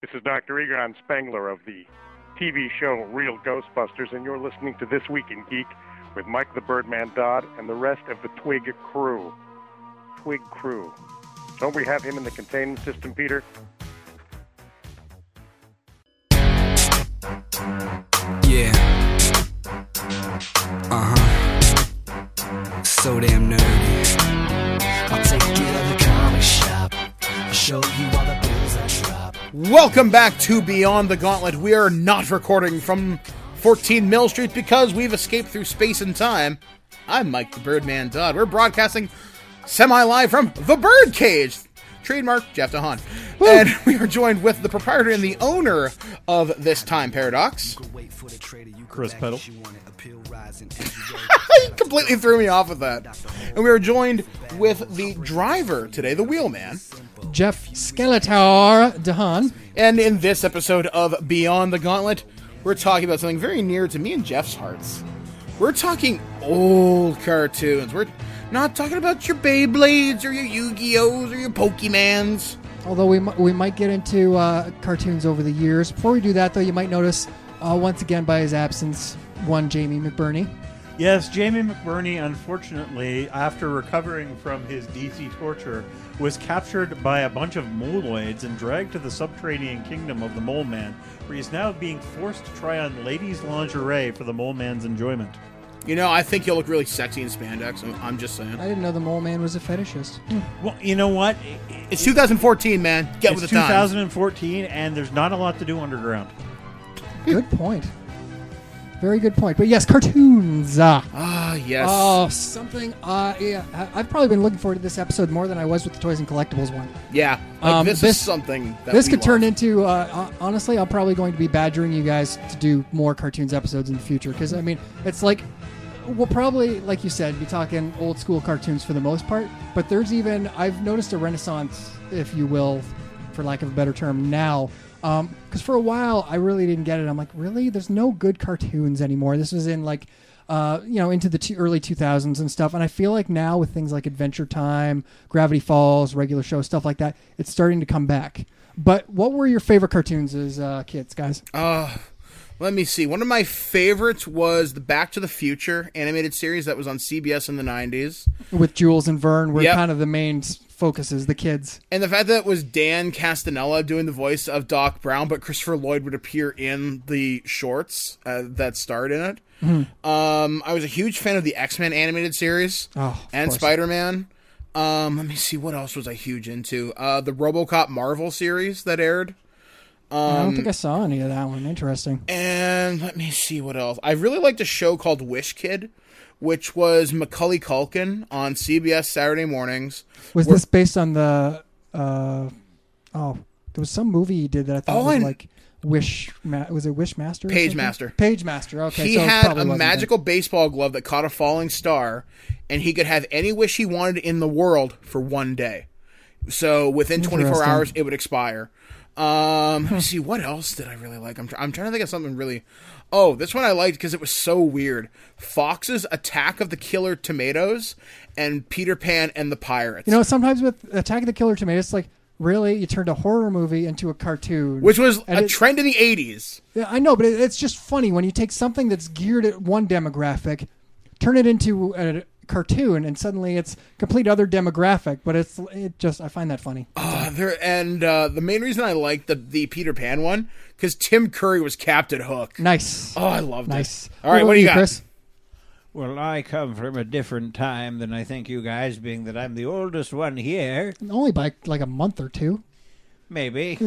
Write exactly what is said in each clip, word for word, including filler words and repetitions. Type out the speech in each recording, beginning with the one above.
This is Doctor Egon Spengler of the T V show Real Ghostbusters, and you're listening to This Week in Geek with Mike the Birdman Dodd and the rest of the Twig crew. Twig crew. Don't we have him in the containment system, Peter? Yeah. Uh-huh. So damn nerdy. I'll take you to the comic shop. Show you all the bills I drop. Welcome back to Beyond the Gauntlet. We are not recording from fourteen Mill Street because we've escaped through space and time. I'm Mike the Birdman Dodd. We're broadcasting semi-live from the Birdcage. Trademark Jeff DeHaan. Woo. And we are joined with the proprietor and the owner of this time paradox, Chris Peddle. He completely threw me off with that. And we are joined with the driver today, the wheelman, Jeff Skeletor DeHaan. And in this episode of Beyond the Gauntlet, we're talking about something very near to me and Jeff's hearts. We're talking old cartoons. We're not talking about your Beyblades or your Yu-Gi-Ohs or your Pokemans. Although we, we might get into uh, cartoons over the years. Before we do that, though, you might notice, uh, once again by his absence, one Jamie McBurney. Yes, Jamie McBurney, unfortunately, after recovering from his D C torture, was captured by a bunch of moloids and dragged to the subterranean kingdom of the Mole Man, where he's now being forced to try on ladies' lingerie for the Mole Man's enjoyment. You know, I think you'll look really sexy in spandex. I'm, I'm just saying. I didn't know the Mole Man was a fetishist. Well, you know what? It's two thousand fourteen, man. Get it's with the time. two thousand fourteen, and there's not a lot to do underground. Good point. Very good point. But yes, cartoons. Ah, ah yes. Oh, something. Uh, yeah, I- I've probably been looking forward to this episode more than I was with the Toys and Collectibles one. Yeah, like um, this, this is something that This we could love. turn into, uh, honestly, I'm probably going to be badgering you guys to do more cartoons episodes in the future. Because, I mean, it's like, we'll probably, like you said, be talking old school cartoons for the most part. But there's even, I've noticed a renaissance, if you will, for lack of a better term, now. Because um, for a while, I really didn't get it. I'm like, really? There's no good cartoons anymore. This was in, like, uh, you know, into the two, early two thousands and stuff. And I feel like now with things like Adventure Time, Gravity Falls, Regular Show, stuff like that, it's starting to come back. But what were your favorite cartoons as uh, kids, guys? Uh, let me see. One of my favorites was the Back to the Future animated series that was on C B S in the nineties. With Jules and Vern were Yep. kind of the main focuses, the kids. And the fact that it was Dan Castanella doing the voice of Doc Brown, but Christopher Lloyd would appear in the shorts uh, that starred in it. Mm-hmm. Um, I was a huge fan of the X-Men animated series oh, and course. Spider-Man. Um, let me see, what else was I huge into? Uh, the RoboCop Marvel series that aired. Um, I don't think I saw any of that one. Interesting. And let me see what else. I really liked a show called Wish Kid, which was Macaulay Culkin on C B S Saturday mornings. Was where, this based on the... Uh, oh, there was some movie he did that I thought oh, was and, like Wish... Ma- was it Wish Master? Page Master. Page Master, okay. He so had a magical that. baseball glove that caught a falling star, and he could have any wish he wanted in the world for one day. So within twenty-four hours, it would expire. Um, let me see, what else did I really like? I'm, tr- I'm trying to think of something really... Oh, this one I liked because it was so weird. Fox's Attack of the Killer Tomatoes and Peter Pan and the Pirates. You know, sometimes with Attack of the Killer Tomatoes, it's like, really? You turned a horror movie into a cartoon. Which was and a it, trend in the eighties. Yeah, I know, but it, it's just funny when you take something that's geared at one demographic, turn it into a cartoon, and suddenly it's complete other demographic, but it's it just I find that funny. Uh, there and uh, the main reason I liked the, the Peter Pan one, because Tim Curry was Captain Hook. Nice. Oh, I loved nice. it. All right, what, what do you got? Chris? Well, I come from a different time than I think you guys, being that I'm the oldest one here. Only by like a month or two. Maybe.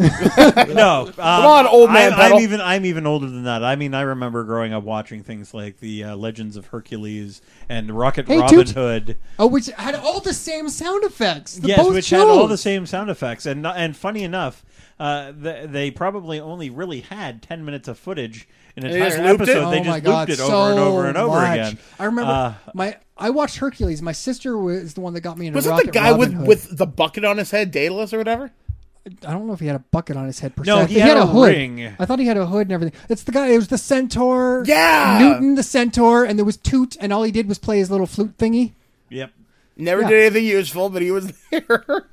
no. Um, Come on, old man. I, I'm even I'm even older than that. I mean, I remember growing up watching things like the uh, Legends of Hercules and Rocket hey, Robin Toot. Hood. Oh, which had all the same sound effects. The yes, both which shows. had all the same sound effects. And and funny enough, uh, the, they probably only really had ten minutes of footage in an They just entire looped it? episode. They Oh just my God, looped it so over and over and over much. again. I remember Uh, my I watched Hercules. My sister was the one that got me into Was it Rocket the guy Robin with, Hood. with the bucket on his head, Daedalus or whatever? I don't know if he had a bucket on his head per No, se. he had a, a hood. ring. I thought he had a hood and everything. It's the guy. It was the centaur. Yeah! Newton the centaur, and there was Toot, and all he did was play his little flute thingy. Yep. Never Yeah. did anything useful, but he was there.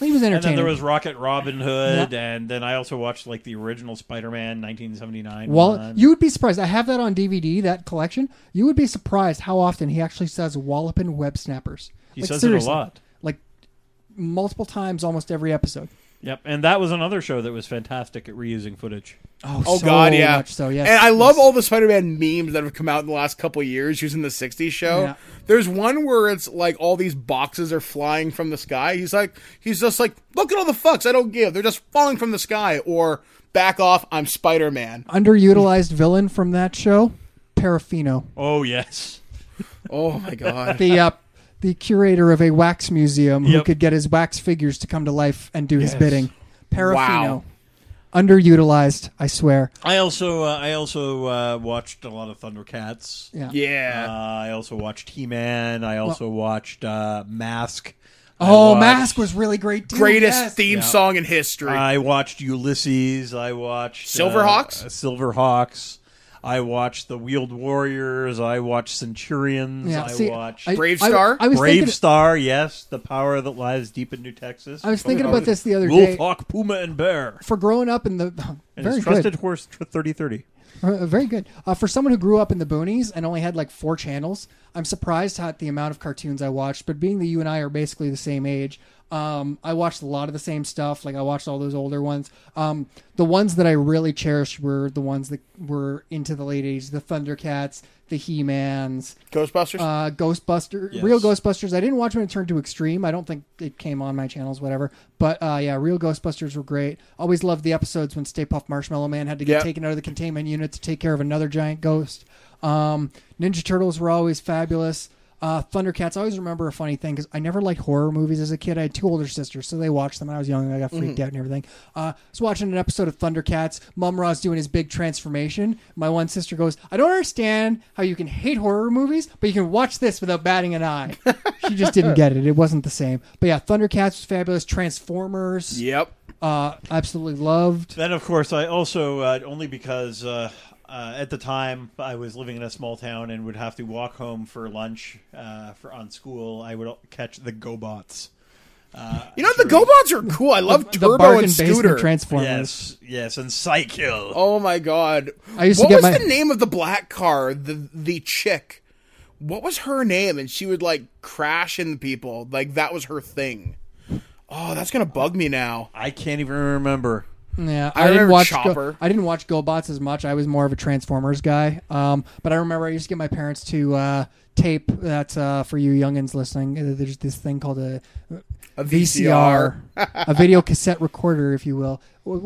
He was And entertaining. then there was Rocket Robin Hood, Yeah. and then I also watched like the original Spider-Man nineteen seventy-nine Well, one. you would be surprised. I have that on D V D, that collection. You would be surprised how often he actually says walloping web snappers. He Like, says seriously. it a lot. Like multiple times, almost every episode. Yep, and that was another show that was fantastic at reusing footage. Oh, Oh so God, yeah. much so, yes. And I love Yes. all the Spider-Man memes that have come out in the last couple of years using the sixties show. Yeah. There's one where it's like all these boxes are flying from the sky. He's like, he's just like, look at all the fucks I don't give. They're just falling from the sky. Or back off, I'm Spider-Man. Underutilized villain from that show, Parafino. Oh yes, Oh my God. the uh, the curator of a wax museum who Yep. could get his wax figures to come to life and do his Yes. bidding. Parafino. Wow. Underutilized, I swear. I also uh, I also uh, watched a lot of Thundercats. Yeah. Uh, Yeah. I also watched He-Man. I also watched uh, Mask. I Oh, watched- Mask was really great too. Greatest yes. theme Yeah. song in history. I watched Ulysses. I watched Silverhawks? Uh, Silverhawks. I watched the Wheeled Warriors. I watched Centurions. Yeah, I see, watched I- Brave I- Star? I, was Brave thinking, Star. Yes, the power that lies deep in New Texas. I was thinking about this the other Wolf, day. hawk, puma, and bear. For growing up in the And very his good. trusted horse thirty thirty. Uh, very good. Uh, for someone who grew up in the boonies and only had like four channels, I'm surprised at the amount of cartoons I watched. But being that you and I are basically the same age, um, I watched a lot of the same stuff. Like I watched all those older ones. Um, the ones that I really cherished were the ones that were into the late eighties: the Thundercats, the He-Mans, Ghostbusters? uh, Ghostbusters, Yes. real Ghostbusters. I didn't watch when it turned to Extreme. I don't think it came on my channels, whatever. But uh, yeah, real Ghostbusters were great. Always loved the episodes when Stay Puft Marshmallow Man had to get Yep. taken out of the containment unit to take care of another giant ghost. Um, Ninja Turtles were always fabulous. Uh, Thundercats, I always remember a funny thing because I never liked horror movies as a kid. I had two older sisters, so they watched them when I was young and I got freaked out and everything. Uh, I was watching an episode of Thundercats. Mum-Ra's doing his big transformation. My one sister goes, I don't understand how you can hate horror movies, but you can watch this without batting an eye. She just didn't get it. It wasn't the same. But yeah, Thundercats was fabulous. Transformers, Yep. uh, absolutely loved. Then, of course, I also uh, only because uh, uh, at the time I was living in a small town and would have to walk home for lunch uh, for on school. I would catch the GoBots. Uh, You know, the GoBots are cool. I love the Turbo bargain and basement Scooter. Transformers. Yes, yes, and Psykill. Oh my God. I used what to get was my the name of the black car? The the chick. What was her name? And she would like crash into people. Like that was her thing. Oh, that's gonna bug me now. I can't even remember. Yeah, I I, didn't remember watch. Chopper. Go, I didn't watch GoBots as much. I was more of a Transformers guy. Um, but I remember I used to get my parents to uh, tape that uh, for you youngins listening. uh, There's this thing called a, A V C R, a video cassette recorder, if you will.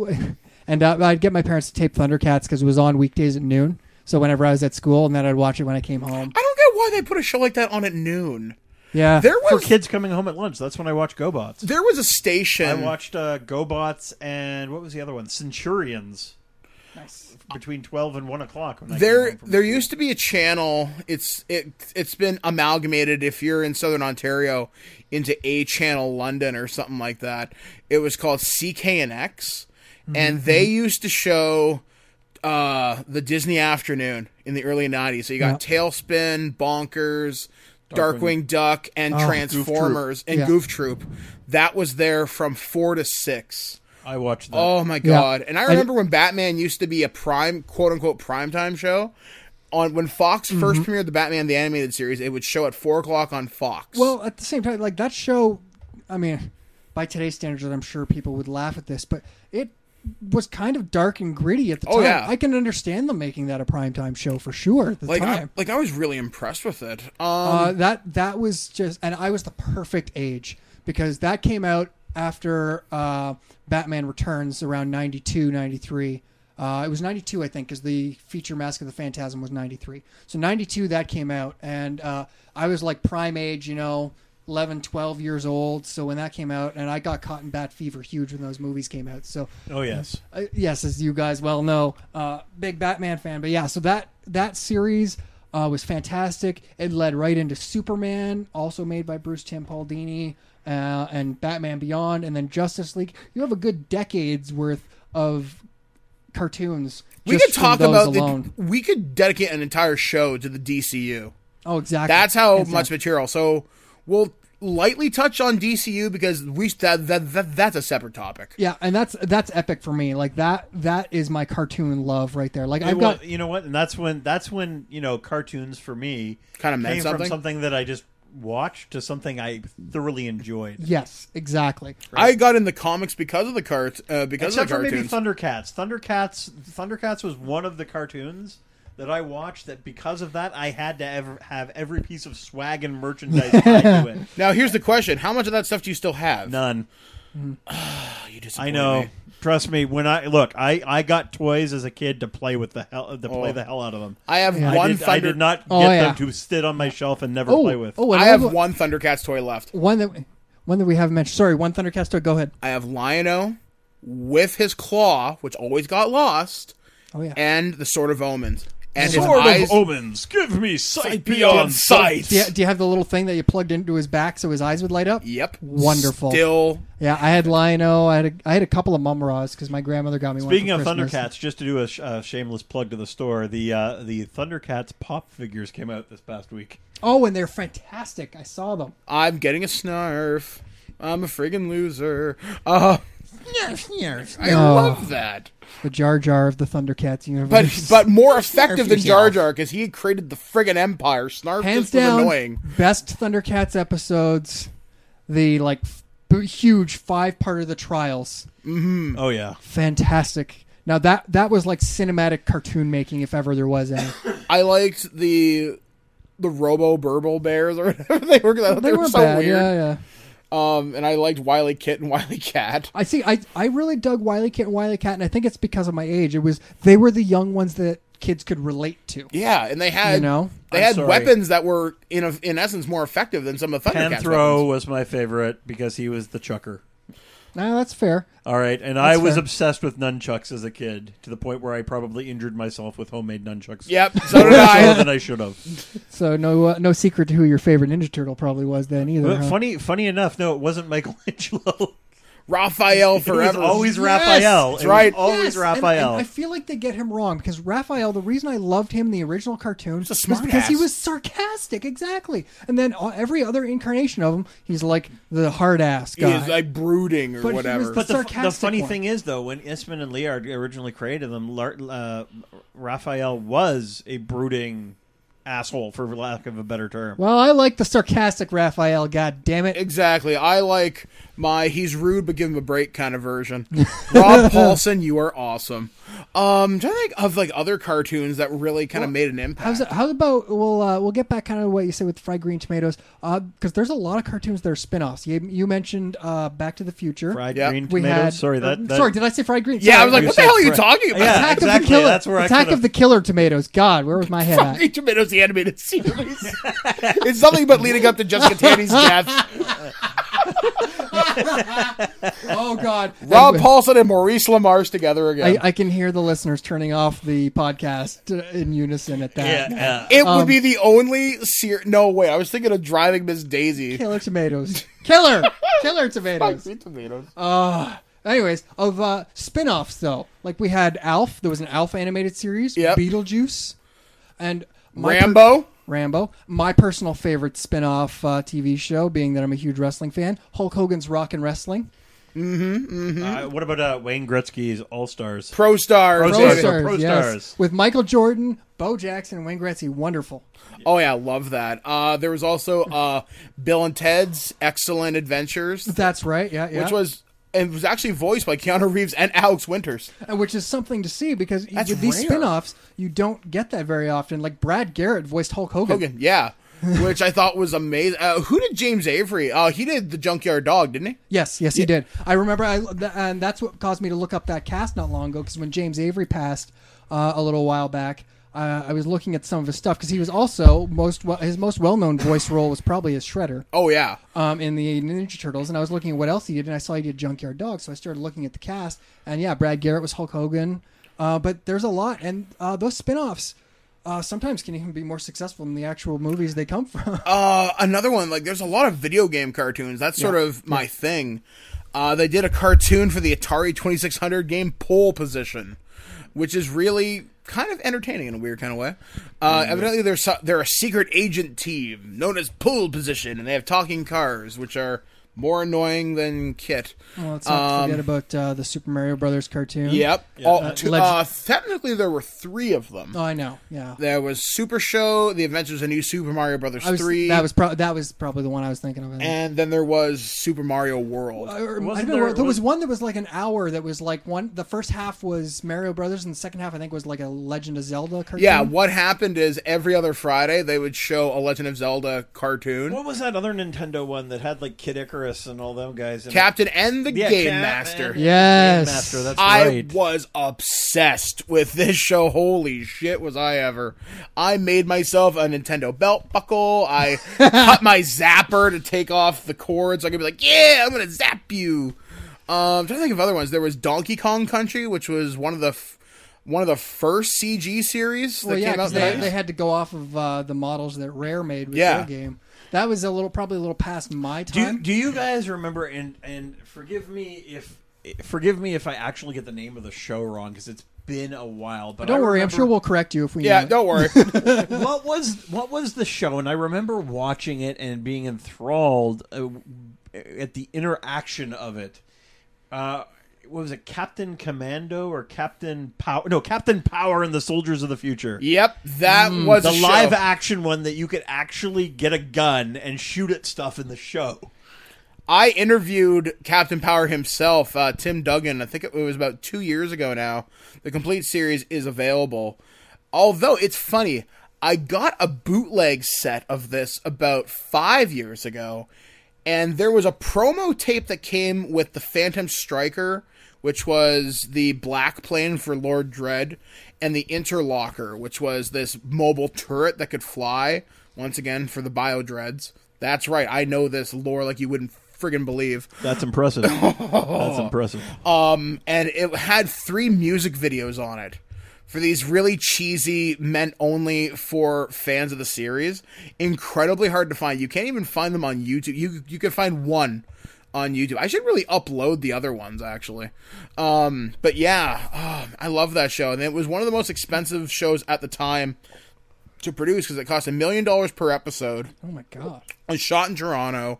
And uh, I'd get my parents to tape Thundercats because it was on weekdays at noon. So whenever I was at school, and then I'd watch it when I came home. I don't get why they put a show like that on at noon. Yeah, There For was kids coming home at lunch, that's when I watched GoBots. there was a station. I watched uh, GoBots and what was the other one? Centurions. nice. Between twelve and one o'clock. When I came There, home from there school. used to be a channel. It's it, it's been amalgamated. If you're in Southern Ontario, into A Channel London or something like that. It was called C K N X, and they used to show uh, the Disney Afternoon in the early nineties. So you got Tailspin, Bonkers, Darkwing, Duck, and Oh, Transformers and Yeah. Goof Troop. That was there from four to six. I watched that. Oh my Yeah. god! And I I- remember when Batman used to be a prime, quote unquote, primetime show. On when Fox first premiered the Batman the Animated Series, it would show at four o'clock on Fox. Well, at the same time, like that show, I mean, by today's standards, I'm sure people would laugh at this, but it was kind of dark and gritty at the Oh, time. yeah. I can understand them making that a primetime show for sure at the like, I, time. like I was really impressed with it. Um, uh, that that was just, and I was the perfect age because that came out after uh, Batman Returns around ninety-two, ninety-three. Uh, it was ninety-two, I think, because the feature Mask of the Phantasm was ninety-three. So ninety-two, that came out, and uh, I was like prime age, you know, eleven, twelve years old. So when that came out, and I got caught in bat fever huge when those movies came out. So Oh yes. uh, yes, as you guys well know, uh, big Batman fan. But yeah, so that that series uh, was fantastic. It led right into Superman, also made by Bruce Timm Dini, uh, and Batman Beyond, and then Justice League. You have a good decade's worth of cartoons. we just could talk from those about alone. the. We could dedicate an entire show to the D C U. Oh, exactly. That's how Exactly. much material. So we'll lightly touch on D C U because we that, that that that's a separate topic. Yeah, and that's that's epic for me. Like that that is my cartoon love right there. Like Yeah, I've well, got you know what, and that's when that's when you know cartoons for me Kinda meant came something? from something that I just watched to something I thoroughly enjoyed. yes, exactly. I got in the comics because of the cart uh, because Except of for the maybe cartoons. Thundercats. Thundercats. Thundercats was one of the cartoons that I watched that because of that I had to ever have every piece of swag and merchandise tied to it. Now here's the question: how much of that stuff do you still have? None. Oh, you disappoint I know. me. Trust me. When I look, I, I got toys as a kid to play with the hell to play Oh. the hell out of them. I have Yeah. I one did, Thunder. I did not get Oh, yeah. them to sit on my shelf and never Oh, play with. oh, and I have one, one Thundercats toy left. one that one that we haven't mentioned. Sorry, one Thundercats toy. Go ahead. I have Lion-O with his claw, which always got lost, Oh yeah. and the Sword of Omens. And his Sword eyes of Omens, give me sight, sight beyond beyond sight. sight. Do you, do you have the little thing that you plugged into his back so his eyes would light up? Yep. Wonderful. Still, Yeah, I had Lion-O. I had a, I had a couple of Mumras because my grandmother got me Speaking one of for Christmas. Thundercats, just to do a sh- uh, shameless plug to the store, the uh, the Thundercats pop figures came out this past week. Oh, and they're fantastic. I saw them. I'm getting a snarf. I'm a friggin' loser. Uh, I Oh. love that. The Jar Jar of the Thundercats But universe. but more effective than Jar yourself. Jar because he created the friggin' Empire. Snarf Hands just was down, annoying. best Thundercats episodes. The like f- b- huge five part of the trials. Oh yeah, Fantastic. Now that that was like cinematic cartoon making if ever there was any. I liked the the Robo Burble Bears or whatever they were. They, They were were so bad. weird. Yeah, yeah. Um, and I liked Wile E. Kit and Wile E. Cat. I see. I I really dug Wile E. Kit and Wile E. Cat, and I think it's because of my age. It was they were the young ones that kids could relate to. Yeah, and they had You know? they I'm had sorry. weapons that were in a, in essence more effective than some of the Thundercats Panthro weapons. was my favorite because he was the chucker. Nah, that's fair. All right, and I That's was fair. obsessed with nunchucks as a kid to the point where I probably injured myself with homemade nunchucks. Yep, so did More I. than I should have. So no uh, no secret to who your favorite Ninja Turtle probably was then either. But huh? funny, funny enough, no, it wasn't Michelangelo. Raphael It was forever. always Yes! Raphael. That's It was right. always Yes, and- Raphael. and I feel like they get him wrong because Raphael. The reason I loved him in the original cartoon a was smart because he ass. was sarcastic, exactly. And then uh, every other incarnation of him, he's like the hard ass He guy. is like brooding or But he whatever. was But the, the sarcastic funny one. thing is, though, when Eastman and Liard originally created them, Lar- uh, Raphael was a brooding asshole, for lack of a better term. well, I like the sarcastic Raphael. God damn it! Exactly. I like my he's rude but give him a break kind of version. Rob Paulson, you are awesome. Um, I'm trying to think of like other cartoons that really kind of made an impact. How's it, how about we'll uh, we'll get back kind of what you said with fried green tomatoes because there's a lot of cartoons that are spin-offs. You, you mentioned uh, Back to the Future. Fried Yep. green We tomatoes. had Sorry, that, uh, that sorry. Did I say fried green? Yeah, Sorry. I was like, You what the said hell are you fri- talking about? Yeah. Attack exactly, of the Killer. that's where I Attack could've- of the Killer Tomatoes. God, where was my head at? Fried Tomatoes, the animated series. It's nothing but leading up to Jessica Tandy's death. Oh God, Rob I, Paulson and Maurice LaMarche together again. I, I can hear the listeners turning off the podcast uh, in unison at that. Yeah, yeah. it would um, be the only ser- No, wait. I was thinking of Driving Miss Daisy. Killer tomatoes. Killer. Killer tomatoes. Fried tomatoes. Uh, anyways, of uh, spin-offs though, like we had Alf. There was an Alf animated series. Yep. Beetlejuice, and my per- Rambo. Rambo. My personal favorite spin-off uh, T V show, being that I'm a huge wrestling fan, Hulk Hogan's Rock and Wrestling. Uh, what about uh, Wayne Gretzky's All Stars? Pro Stars. Pro Pro Stars. Stars, Pro yes. Stars. With Michael Jordan, Bo Jackson, and Wayne Gretzky. Wonderful. Oh yeah, I love that. Uh, there was also uh, Bill and Ted's Excellent Adventures, That's right. Yeah, yeah. which was it was actually voiced by Keanu Reeves and Alex Winters. And which is something to see because That's with these rare. spin-offs, you don't get that very often. Like Brad Garrett voiced Hulk Hogan. Hogan, yeah, which I thought was amazing. Uh, who did James Avery? Uh, he did the Junkyard Dog, didn't he? Yes, yes, he did. I remember, I, th- and that's what caused me to look up that cast not long ago. Because when James Avery passed uh, a little while back, uh, I was looking at some of his stuff because he was also most well, his most well-known voice role was probably as Shredder Oh yeah, um, in the Ninja Turtles. And I was looking at what else he did, and I saw he did Junkyard Dog. So I started looking at the cast, and yeah, Brad Garrett was Hulk Hogan. Uh, but there's a lot, and uh, those spin-offs uh, sometimes can even be more successful than the actual movies they come from. uh, another one. Like, there's a lot of video game cartoons. That's sort of my thing. Uh, they did a cartoon for the Atari twenty-six hundred game Pole Position, which is really kind of entertaining in a weird kind of way. Uh, mm-hmm. Evidently, they're, so- they're a secret agent team known as Pole Position, and they have talking cars, which are more annoying than Kit. Well, let's not um, forget about uh, the Super Mario Brothers cartoon. Yep. Yeah. All, Uh, two, Legend- uh, technically, there were three of them. Oh, I know. Yeah. There was Super Show, The Adventures of New Super Mario Brothers I was, three. That was pro- that was probably the one I was thinking of. And then there was Super Mario World. Uh, or- I Wasn't don't know, there- there was was- one that was like an hour that was like one. The first half was Mario Brothers, and the second half I think was like a Legend of Zelda cartoon. Yeah, what happened is every other Friday they would show a Legend of Zelda cartoon. What was that other Nintendo one that had like Kid Icarus and all them guys? In Captain and the Yeah, Game Cap- Master. and- Yes. Game Master, that's I right. was obsessed with this show. Holy shit, was I ever. I made myself a Nintendo belt buckle. I cut my zapper to take off the cords. So I could be like, yeah, I'm going to zap you. Um, I'm trying to think of other ones. There was Donkey Kong Country, which was one of the f- one of the first C G series that Well, yeah, came out. because they, in the they had to go off of uh, the models that Rare made with Yeah. their game. That was a little, probably a little past my Do you, time. do you guys remember? And and forgive me if forgive me if I actually get the name of the show wrong because it's been a while. But don't I worry, I'm remember- sure we'll correct you if we. Yeah, know it. don't worry. what was what was the show? And I remember watching it and being enthralled uh, at the interaction of it. Uh, what was it, Captain Commando or Captain Power? No, Captain Power and the Soldiers of the Future. Yep, that was The a show. live action one that you could actually get a gun and shoot at stuff in the show. I interviewed Captain Power himself, uh, Tim Duggan. I think it was about two years ago now. The complete series is available. Although, it's funny, I got a bootleg set of this about five years ago, and there was a promo tape that came with the Phantom Striker, which was the black plane for Lord Dread, and the Interlocker, which was this mobile turret that could fly, once again, for the Bio-Dreads. That's right, I know this lore like you wouldn't friggin' believe. That's impressive. That's impressive. Um, and it had three music videos on it for these really cheesy, meant only for fans of the series. Incredibly hard to find. You can't even find them on YouTube. You you can find one on YouTube. I should really upload the other ones, actually. Um, but yeah, oh, I love that show. And it was one of the most expensive shows at the time to produce because it cost a million dollars per episode. Oh my god! It was shot in Toronto,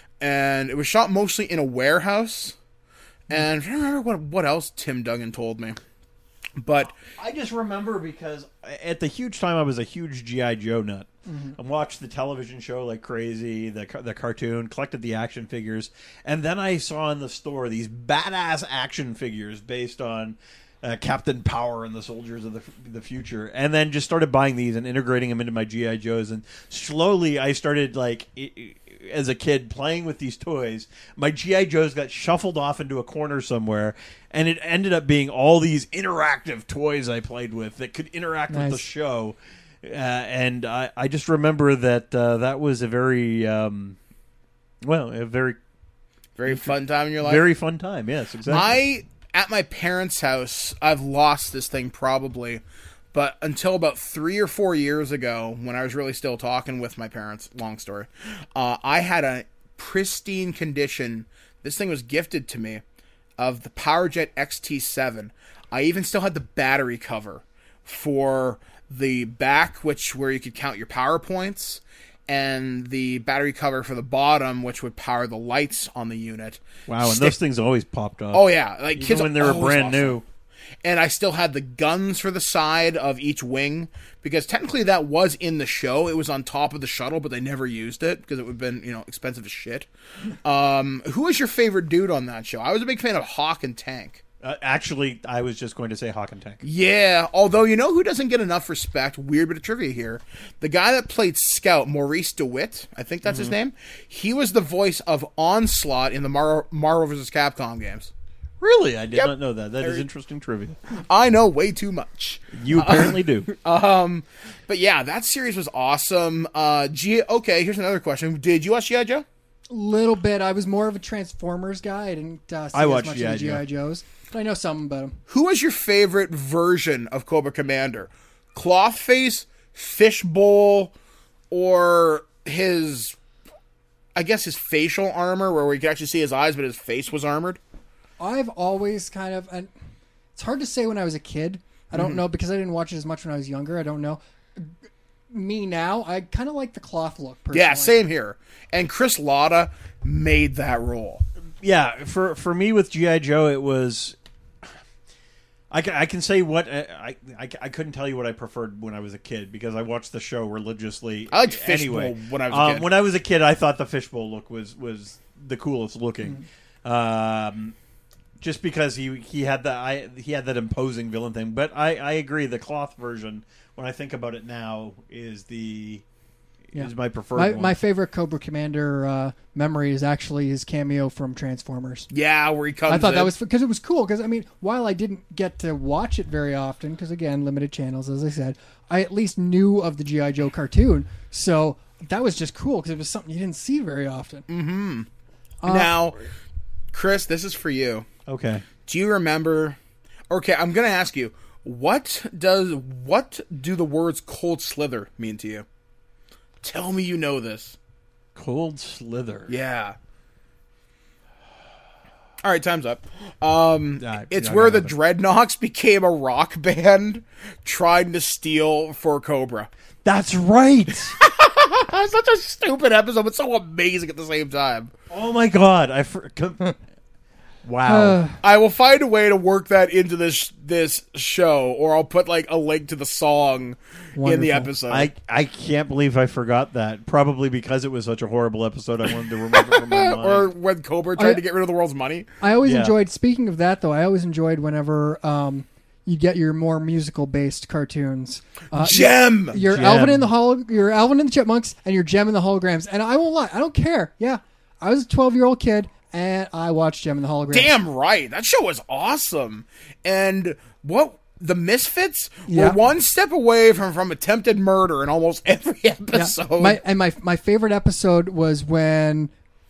and it was shot mostly in a warehouse. And I don't remember what what else Tim Duggan told me. But I just remember because at the huge time I was a huge G I. Joe nut. Mm-hmm. I watched the television show like crazy, the the cartoon, collected the action figures, and then I saw in the store these badass action figures based on uh, Captain Power and the Soldiers of the the Future, and then just started buying these and integrating them into my G I. Joes, and slowly I started like. It, it, as a kid playing with these toys, my G I. Joes got shuffled off into a corner somewhere, and it ended up being all these interactive toys I played with that could interact Nice. with the show. Uh, and I, I just remember that uh, that was a very, um, well, a very, very fun time in your life. very fun time. Yes, exactly. My at my parents' house, I've lost this thing probably, but until about three or four years ago, when I was really still talking with my parents, long story, uh, I had a pristine condition. This thing was gifted to me of the PowerJet X T seven. I even still had the battery cover for the back, which where you could count your power points, and the battery cover for the bottom, which would power the lights on the unit. wow, and Stick- those things always popped up. Oh yeah, like Even kids when they were always brand lost them. new. And I still had the guns for the side of each wing, because technically that was in the show. It was on top of the shuttle, but they never used it because it would have been, you know, expensive as shit. Um, who was your favorite dude on that show? I was a big fan of Hawk and Tank. Uh, actually, I was just going to say Hawk and Tank. Yeah, although you know who doesn't get enough respect? Weird bit of trivia here. The guy that played Scout, Maurice DeWitt, I think that's his name. He was the voice of Onslaught in the Mar- Marvel versus. Capcom games. Really? I did Yep. not know that. That is Very- interesting trivia. I know way too much. You apparently do. Um, but yeah, that series was awesome. Uh, G. Okay, here's another question. Did you watch G I. Joe? Little bit. I was more of a Transformers guy. I didn't uh, see I as watched much G I. of the G I. Joe. Joes, but I know something about them. Who was your favorite version of Cobra Commander? Clothface, Fishbowl, or his I guess his facial armor, where we could actually see his eyes, but his face was armored. I've always kind of, and it's hard to say when I was a kid. I don't mm-hmm. know because I didn't watch it as much when I was younger. I don't know. Me now, I kind of like the cloth look. Personally. Yeah, same here. And Chris Latta made that role. Yeah, for for me with G I. Joe, it was. I can, I can say what I, I I couldn't tell you what I preferred when I was a kid because I watched the show religiously. I liked Fishbowl anyway. when I was a um, kid. When I was a kid, I thought the Fishbowl look was, was the coolest looking, mm-hmm. um, just because he he had the I he had that imposing villain thing. But I, I agree, the cloth version, when I think about it now, is the yeah. is my preferred my, one. My favorite Cobra Commander uh, memory is actually his cameo from Transformers. Yeah, where he comes I thought in. that was because it was cool. Because I mean, while I didn't get to watch it very often, because again, limited channels, as I said, I at least knew of the G I. Joe cartoon. So that was just cool because it was something you didn't see very often. Mm-hmm. Uh, now, Chris, this is for you. Okay. Do you remember? Okay, I'm going to ask you. What does what do the words "cold slither" mean to you? Tell me you know this. Cold slither. Yeah. All right, time's up. Um, uh, it's yeah, where the happen. Dreadnoks became a rock band trying to steal for Cobra. That's right. Such a stupid episode, but so amazing at the same time. Oh my god! I for- wow. Uh, I will find a way to work that into this this show, or I'll put like a link to the song Wonderful. in the episode. I, I can't believe I forgot that. Probably because it was such a horrible episode, I wanted to remember it from my mind. Or when Cobra tried I, to get rid of the world's money. I always Yeah. enjoyed. Speaking of that, though, I always enjoyed whenever um, you get your more musical based cartoons. Uh, Gem. Your Gem. Alvin and the Hol- your Alvin and the Chipmunks, and your Gem and the Holograms. And I won't lie, I don't care. Yeah, I was a twelve year old kid. And I watched Gem and the Holograms. Damn right. That show was awesome. And what the Misfits Yeah. were one step away from, from attempted murder in almost every Yeah. episode. My, and my my favorite episode was when,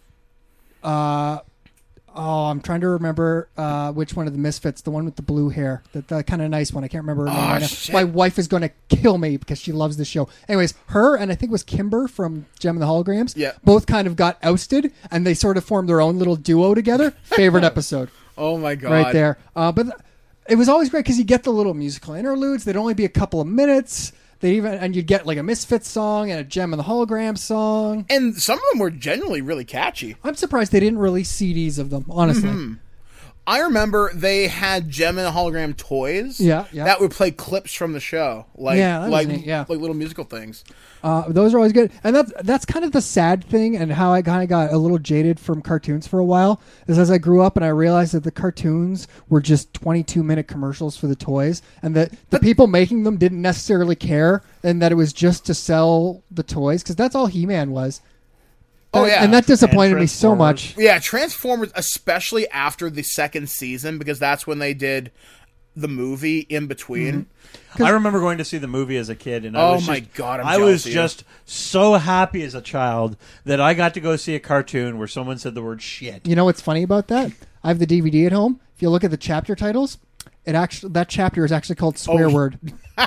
uh, oh, I'm trying to remember uh, which one of the Misfits, the one with the blue hair, the, the kind of nice one. I can't remember her name Oh, right now. shit. My wife is going to kill me because she loves this show. Anyways, her and I think it was Kimber from Gem and the Holograms. Yeah. Both kind of got ousted, and they sort of formed their own little duo together. Favorite episode. oh my god. Right there. Uh, but it was always great because you get the little musical interludes. They'd only be a couple of minutes. They even and you'd get like a Misfits song and a Gem and the Hologram song. And some of them were genuinely really catchy. I'm surprised they didn't release C Ds of them, honestly. Mm-hmm. I remember they had Gem and Hologram toys. Yeah, yeah. That would play clips from the show, like Yeah, that was like neat, yeah. like little musical things. Uh, those are always good, and that's that's kind of the sad thing, and how I kind of got a little jaded from cartoons for a while is as I grew up and I realized that the cartoons were just twenty-two minute commercials for the toys, and that the people making them didn't necessarily care, and that it was just to sell the toys because that's all He-Man was. Oh, And- yeah. and that disappointed And me so much. Yeah, Transformers, especially after the second season, because that's when they did the movie in between. Mm-hmm. I remember going to see the movie as a kid, and I Oh was my just, God, I'm I jealous was of you. just so happy as a child that I got to go see a cartoon where someone said the word shit. You know what's funny about that? I have the D V D at home. If you look at the chapter titles, it actually that chapter is actually called Swear Oh. Word.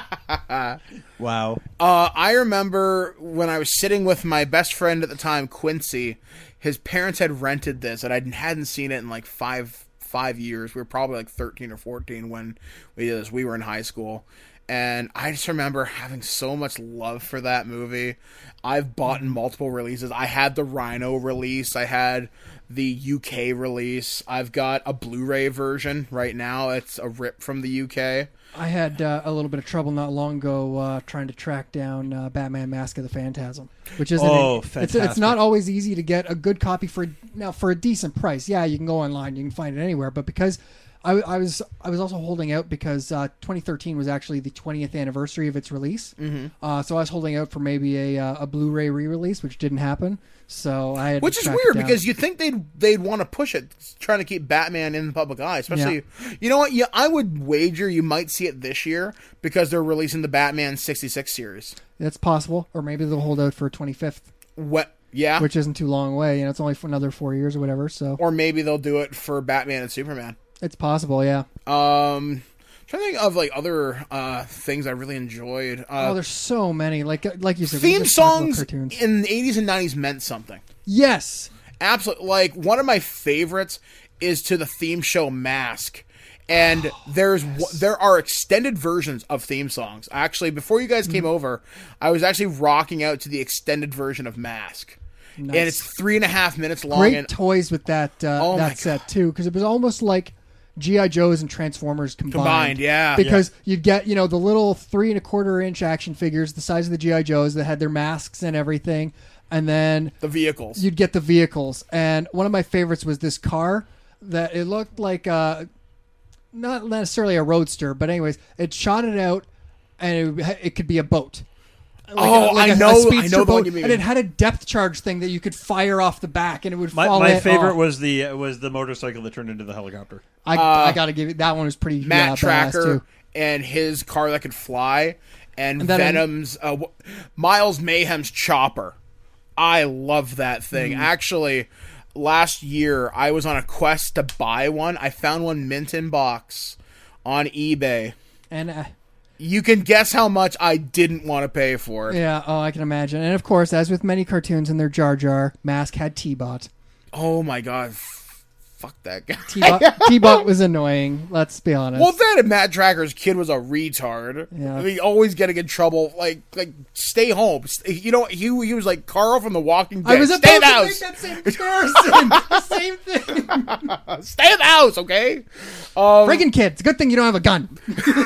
Wow. Uh, I remember when I was sitting with my best friend at the time, Quincy. His parents had rented this, and I hadn't seen it in like five five years. We were probably like thirteen or fourteen when we did this. We were in high school, and I just remember having so much love for that movie. I've bought in multiple releases. I had the Rhino release. I had the U K release. I've got a Blu-ray version right now. It's a rip from the U K. I had uh, a little bit of trouble not long ago uh, trying to track down uh, Batman: Mask of the Phantasm, which isn't. Oh, it's, fantastic. it's not always easy to get a good copy for now for a decent price. Yeah, you can go online, you can find it anywhere, but because I, I was I was also holding out because uh, twenty thirteen was actually the twentieth anniversary of its release. Mm-hmm. Uh, so I was holding out for maybe a uh, a Blu-ray re-release, which didn't happen. So I had Which to is track weird it down. because you think they'd they'd want to push it, trying to keep Batman in the public eye. Especially, you know what? Yeah, I would wager you might see it this year because they're releasing the Batman sixty-six series. It's possible, or maybe they'll hold out for twenty-fifth, What? Yeah, which isn't too long away. You know, it's only for another four years or whatever. So or maybe they'll do it for Batman and Superman. it's possible, yeah. Um, trying to think of like other uh things I really enjoyed. Uh, Oh, there's so many. Like like you said, we theme just talked about songs cartoons. in the eighties and nineties meant something. Yes. Absolutely. Like, one of my favorites is to the theme show Mask. And oh, there's yes. there are extended versions of theme songs. Actually, before you guys came mm. over, I was actually rocking out to the extended version of Mask. Nice. And it's three and a half minutes long. Great and, toys with that uh, oh that set, God. too, because it was almost like G I. Joes and Transformers combined. Combined, yeah. Because yeah. you'd get, you know, the little three and a quarter inch action figures, the size of the G I. Joes that had their masks and everything. And then the vehicles. You'd get the vehicles. And one of my favorites was this car that it looked like a... not necessarily a roadster, but anyways, it shot it out, and it, it could be a boat. Like oh, a, like I a, know, a I know the one you mean. And it had a depth charge thing that you could fire off the back, and it would my, fall. My in. favorite oh. was the uh, was the motorcycle that turned into the helicopter. I, uh, I gotta give it that one was pretty. Matt yeah, Tracker too. and his car that could fly, and, and Venom's uh, Miles Mayhem's chopper. I love that thing. Mm. Actually. Last year, I was on a quest to buy one. I found one mint in box on eBay. And uh, you can guess how much I didn't want to pay for it. Yeah, oh, I can imagine. And of course, as with many cartoons in their Jar Jar, Mask had T-Bot. Oh my god. Fuck that guy. T-Bot, T-Bot was annoying, let's be honest. Well, then Matt Tracker's kid was a retard. Yeah. I mean, always getting in trouble. Like, like stay home. You know, he he was like Carl from The Walking Dead. I was stay about in the to house. make that same comparison. The same thing. Stay in the house, okay? Um, Friggin' kid. It's a good thing you don't have a gun.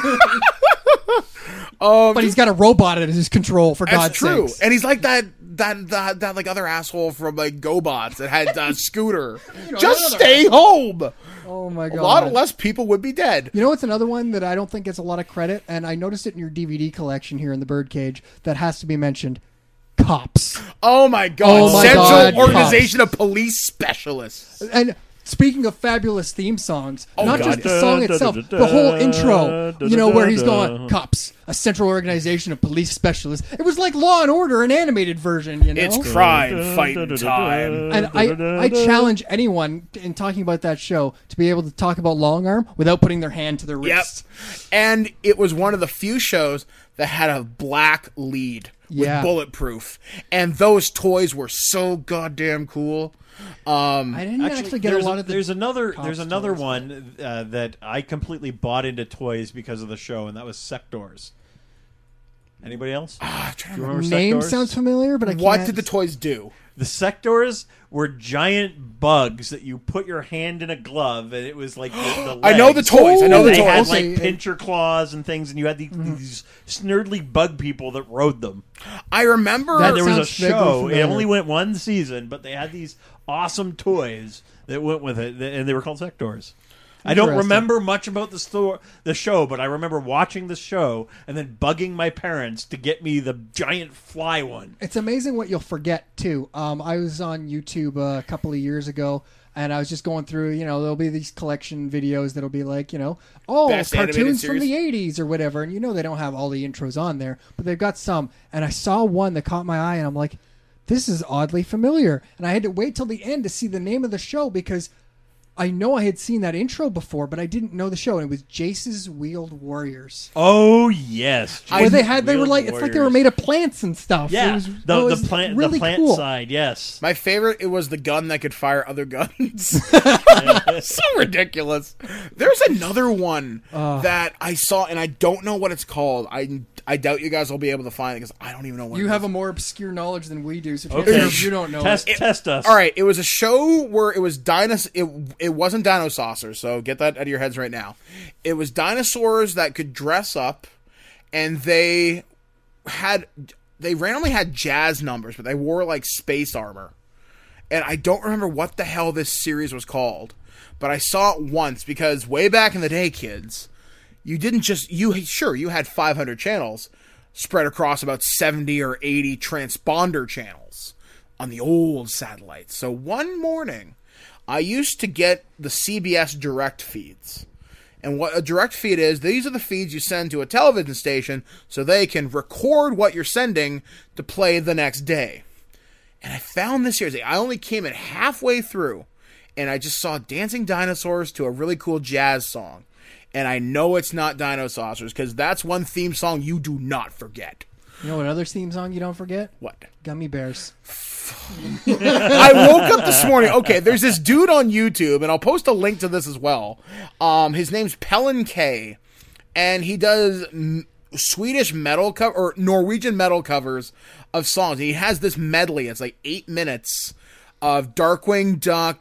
um, but he's got a robot at his control, for God's sake. That's true. Sakes. And he's like that, that, that, that like other asshole from like GoBots that had a scooter. You know, Just stay home. Oh my God. A lot less people would be dead. You know what's another one that I don't think gets a lot of credit, and I noticed it in your D V D collection here in the Birdcage, that has to be mentioned? Cops. Oh my God. Oh my Central God. Organization Cops. Of Police Specialists. And speaking of fabulous theme songs, oh not God. just the song itself, the whole intro, you know, where he's going, Cops, a Central Organization of Police Specialists. It was like Law and Order, an animated version, you know? It's crime fighting time. And I, I challenge anyone in talking about that show to be able to talk about Long Arm without putting their hand to their wrist. Yep. And it was one of the few shows that had a black lead with yeah. bulletproof. And those toys were so goddamn cool. Um, I didn't actually, actually get a lot of the There's another there's another toys, one uh, that I completely bought into toys because of the show, and that was Sectors. Anybody else? Uh, do you remember Name Sectors? sounds familiar, but I can't. What did the toys do? The Sectors were giant bugs that you put your hand in a glove, and it was like the, the legs. I know the toys. I know the they toys. had Okay. like pincher claws and things, and you had these, mm-hmm. these snurdly bug people that rode them. I remember That there was a sounds vaguely show. It familiar. only went one season, but they had these awesome toys that went with it, and they were called Sectors. I don't remember much about the store, the show, but I remember watching the show and then bugging my parents to get me the giant fly one. It's amazing what you'll forget too. Um, I was on YouTube a couple of years ago, and I was just going through. You know, there'll be these collection videos that'll be like, you know, oh, Best cartoons from series. the eighties or whatever, and you know they don't have all the intros on there, but they've got some. And I saw one that caught my eye, and I'm like, this is oddly familiar. And I had to wait till the end to see the name of the show because I know I had seen that intro before, but I didn't know the show, and it was Jace's Wheeled Warriors. Oh yes, Where Jace's they had they were Wheeled like it's like they were Warriors. made of plants and stuff. Yeah, it was, the it was the plant really the plant cool. side. Yes, my favorite. It was the gun that could fire other guns. So ridiculous. There's another one Uh. that I saw, and I don't know what it's called. I I doubt you guys will be able to find it because I don't even know what. You it have is. a more obscure knowledge than we do, so if, Okay. you, if you don't know test it. test us. All right, it was a show where it was dinos. It it wasn't Dino Saucers, so get that out of your heads right now. It was dinosaurs that could dress up, and they had they randomly had jazz numbers, but they wore like space armor. And I don't remember what the hell this series was called, but I saw it once because way back in the day, kids, you didn't just you sure you had five hundred channels spread across about seventy or eighty transponder channels on the old satellites. So one morning, I used to get the C B S direct feeds. And what a direct feed is, these are the feeds you send to a television station so they can record what you're sending to play the next day. And I found this series. I only came in halfway through, and I just saw Dancing Dinosaurs to a really cool jazz song. And I know it's not Dino Saucers, because that's one theme song you do not forget. You know what other theme song you don't forget? What? Gummy Bears. I woke up this morning. Okay, there's this dude on YouTube, and I'll post a link to this as well. Um, his name's Pellen K, and he does m- Swedish metal cover or Norwegian metal covers of songs. And he has this medley. It's like eight minutes of Darkwing Duck,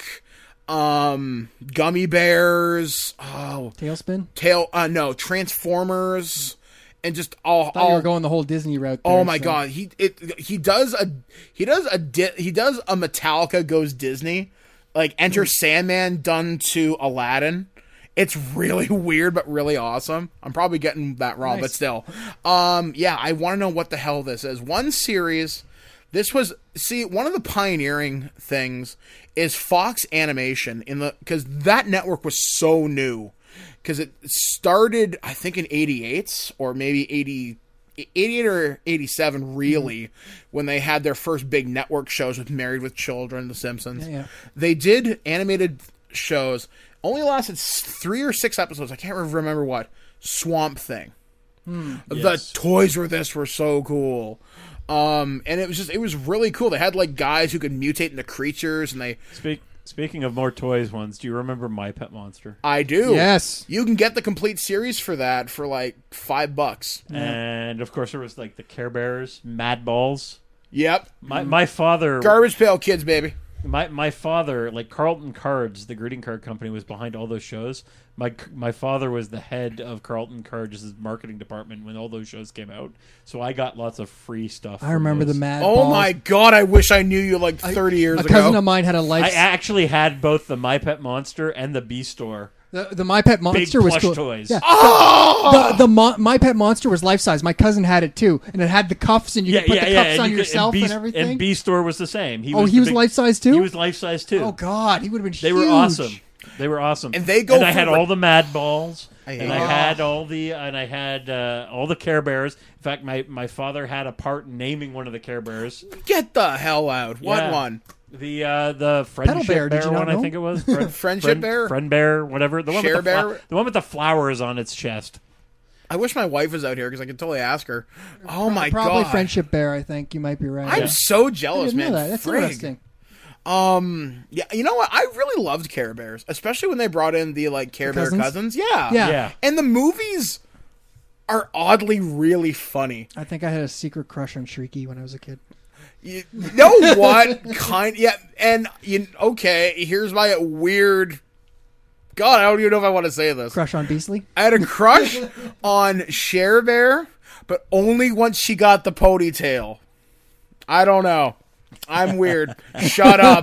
um, Gummy Bears, oh, Tailspin? Tail, uh, no, Transformers. And just all, I thought all you were going the whole Disney route there, oh my so. god, he it he does a he does a di- he does a Metallica goes Disney, like Enter Sandman done to Aladdin. It's really weird but really awesome. I'm probably getting that wrong, Nice. but still, um, yeah, I want to know what the hell this is. One series. This was see one of the pioneering things is Fox Animation in the because that network was so new. Because it started, I think, in eighty-eight or maybe eighty, eighty-eight or eighty-seven, really, mm-hmm. when they had their first big network shows with Married with Children, The Simpsons. Yeah, yeah. They did animated shows, only lasted three or six episodes. I can't remember what. Swamp Thing. Hmm. The Yes. toys for this were so cool. Um, and it was just, it was really cool. They had, like, guys who could mutate into creatures, and they... Speak, speaking of more toys ones, do you remember My Pet Monster? I do. Yes. You can get the complete series for that for like five bucks. And of course, there was like the Care Bears, Mad Balls. Yep. My my father, Garbage Pail Kids, baby. my my father, like Carlton Cards, the greeting card company, was behind all those shows. My my father was the head of Carlton Cards' marketing department when all those shows came out. So I got lots of free stuff. I from remember those. the Mad Oh Balls. my god, I wish I knew you like thirty years A ago. cousin of mine had a I life. actually had both the My Pet Monster and the B Store. The, the My Pet Monster Big was plush cool. toys. Yeah. Oh! The, the Mo- My Pet Monster was life size. My cousin had it too, and it had the cuffs, and you Yeah, could put yeah, the yeah. cuffs and on you could- yourself and, and, B, everything. And B Store was the same. He oh, was he the was big- life size too. He was life size too. Oh God, he would have been. They huge. were awesome. They were awesome. And they go And I for had like- all the Mad Balls. I and hate I it. had all the and I had uh, all the Care Bears. In fact, my, my father had a part in naming one of the Care Bears. Get the hell out. What Yeah. one? The uh, the friendship Bear, did you not one, I know? think it was. Friend, Friendship friend, Bear? Friend Bear, whatever. The one Share with the, fla- Bear? the one with the flowers on its chest. I wish my wife was out here because I could totally ask her. Oh my Probably god. Friendship Bear. I think you might be right. I'm Yeah. so I jealous, didn't man. know that. That's Frig. interesting. Um, yeah, you know what? I really loved Care Bears, especially when they brought in the like Care The Bear cousins? cousins. Yeah, Yeah. Yeah. And the movies are oddly really funny. I think I had a secret crush on Shrieky when I was a kid. You know what? kind yeah, and you okay? Here's my weird. God, I don't even know if I want to say this. Crush on Beastly. I had a crush on Cher Bear, but only once she got the ponytail. I don't know. I'm weird. Shut up.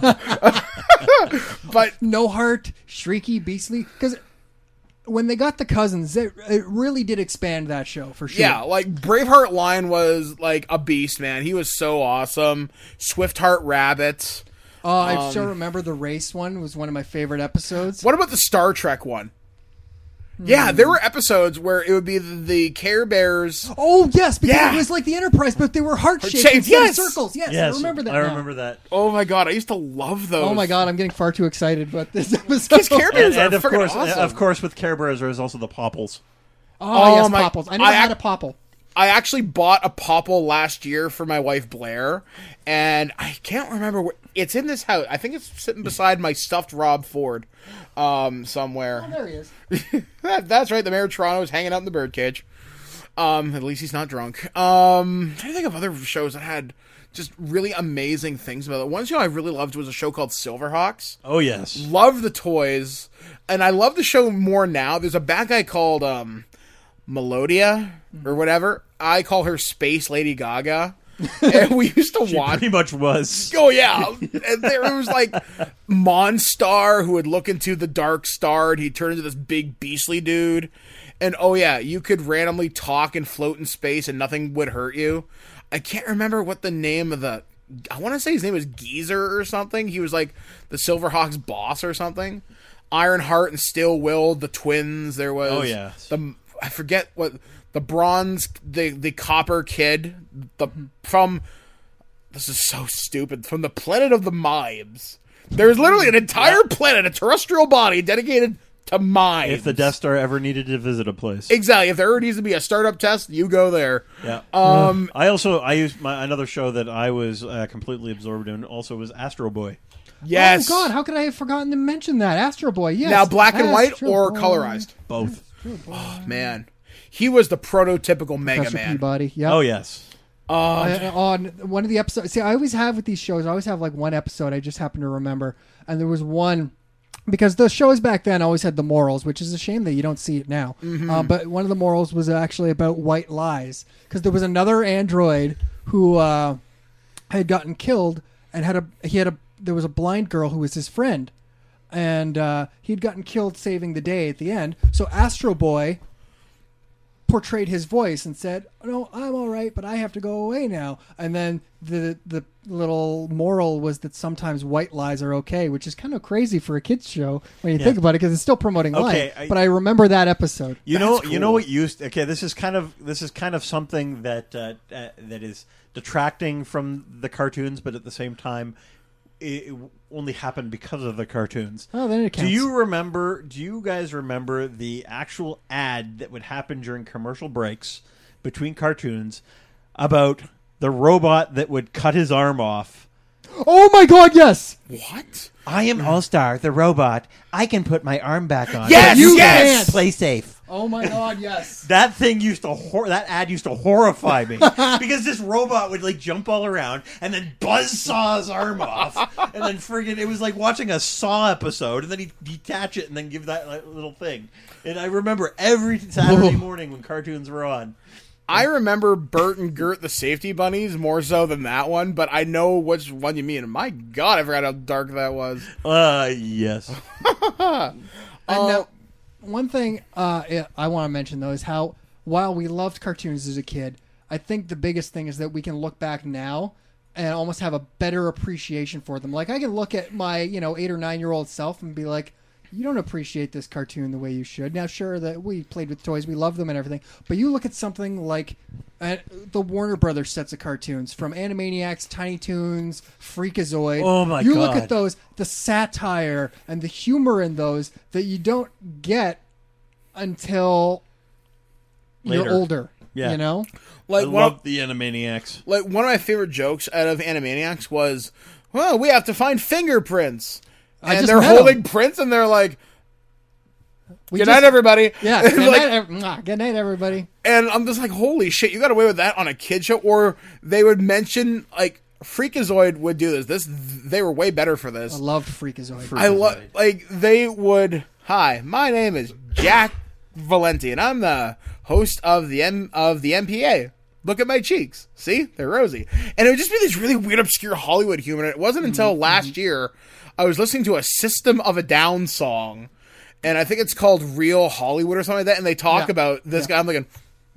But No Heart, Shrieky, Beastly. Because when they got the cousins, it, it really did expand that show for sure. yeah, like Braveheart Lion was like a beast, man. He was so awesome. Swift-Heart Rabbit. Oh, I Um, still remember the race one was one of my favorite episodes. What about the Star Trek one? Yeah, there were episodes where it would be the, the Care Bears. Oh yes, because Yeah. it was like the Enterprise, but they were heart shaped Heart-shaped, instead yes. of circles. Yes, Yes, I remember that. I now. remember that. Oh my god, I used to love those. Oh my god, I'm getting far too excited about this episode. These Care Bears And, are and of freaking course, awesome. of course, with Care Bears, there was also the Popples. Oh, Oh yes, my- Popples. I never I had ac- a Popple. I actually bought a Popple last year for my wife Blair, and I can't remember where it's in this house. I think it's sitting beside my stuffed Rob Ford, um, somewhere. Oh, there he is. that, that's right. The mayor of Toronto is hanging out in the birdcage. Um, at least he's not drunk. Um, I'm trying to think of other shows that had just really amazing things about it. One show I really loved was a show called Silverhawks. Oh yes, Love the toys, and I love the show more now. There's a bad guy called um, Melodia or whatever. I call her Space Lady Gaga, and we used to she watch. pretty much was. Oh yeah, and there was like Monstar who would look into the dark star, and he'd turn into this big beastly dude. And oh yeah, you could randomly talk and float in space, and nothing would hurt you. I can't remember what the name of the. I want to say his name was Geezer or something. He was like the Silverhawks boss or something. Ironheart and Steel Will, the twins. There was Oh, yeah. the I forget what the bronze the the copper kid the from. This is so stupid. From the planet of the Mibes. There's literally an entire planet, a terrestrial body dedicated to mine. If the Death Star ever needed to visit a place. Exactly. If there ever needs to be a startup test, you go there. Yeah. Um, I also I used my another show that I was uh, completely absorbed in. Also was Astro Boy. Yes. Oh God, how could I have forgotten to mention that Astro Boy? Yes. Now, black and white Astro or Boy. colorized? Both. Oh, man, he was the prototypical Mega Professor Man. Peabody. Yep. Oh yes. Um, Uh, on one of the episodes, see, I always have with these shows, I always have like one episode I just happen to remember, and there was one because the shows back then always had the morals, which is a shame that you don't see it now. Mm-hmm. Uh, but one of the morals was actually about white lies because there was another android who uh, had gotten killed and had a he had a there was a blind girl who was his friend, and uh, he'd gotten killed saving the day at the end. So Astro Boy portrayed his voice and said, "No, I'm all right, but I have to go away now." And then the the little moral was that sometimes white lies are okay, which is kind of crazy for a kids show when you Yeah. think about it, because it's still promoting Okay, life. I- But I remember that episode. You know, That's you know cool. what used. Okay, this is kind of this is kind of something that uh, uh, that is detracting from the cartoons, but at the same time, it, it only happened because of the cartoons. Oh, then it Do counts. you remember? Do you guys remember the actual ad that would happen during commercial breaks between cartoons about the robot that would cut his arm off? Oh my God! Yes. What? I am All Star, the robot. I can put my arm back on. Yes, you yes! can't. Play safe. Oh my God! Yes. That thing used to hor- that ad used to horrify me because this robot would like jump all around and then buzzsaw his arm off, and then friggin' it was like watching a Saw episode, and then he'd detach it and then give that like, little thing. And I remember every Saturday morning when cartoons were on. I remember Bert and Gert the safety bunnies more so than that one, but I know which one you mean. And my God, I forgot how dark that was. Uh, yes. And now, one thing uh, I- I want to mention, though, is how while we loved cartoons as a kid, I think the biggest thing is that we can look back now and almost have a better appreciation for them. Like, I can look at my, you know, eight or nine-year-old self and be like, you don't appreciate this cartoon the way you should. Now, sure, that we played with toys, we love them and everything, but you look at something like uh, the Warner Brothers sets of cartoons, from Animaniacs, Tiny Toons, Freakazoid. Oh, my You look God. at those, the satire and the humor in those that you don't get until Later. you're older. Yeah. You know? Like I one, love of, the Animaniacs. like one of my favorite jokes out of Animaniacs was, "Well, we have to find fingerprints," I and just they're met 'em. holding prints, and they're like, We "Good just- night, everybody." Yeah. And, Good, like, night, ev- mwah, good night, everybody. and I'm just like, "Holy shit, you got away with that on a kid show?" Or they would mention like Freakazoid would do this. This they were way better for this. I loved Freakazoid. I love like they would. Hi, my name is Jack Valenti, and I'm the host of the M of the M P A. Look at my cheeks. See, they're rosy. And it would just be this really weird, obscure Hollywood humor. And it wasn't until Mm-hmm. last year I was listening to a System of a Down song, and I think it's called Real Hollywood or something like that. And they talk Yeah. about this guy. I'm like,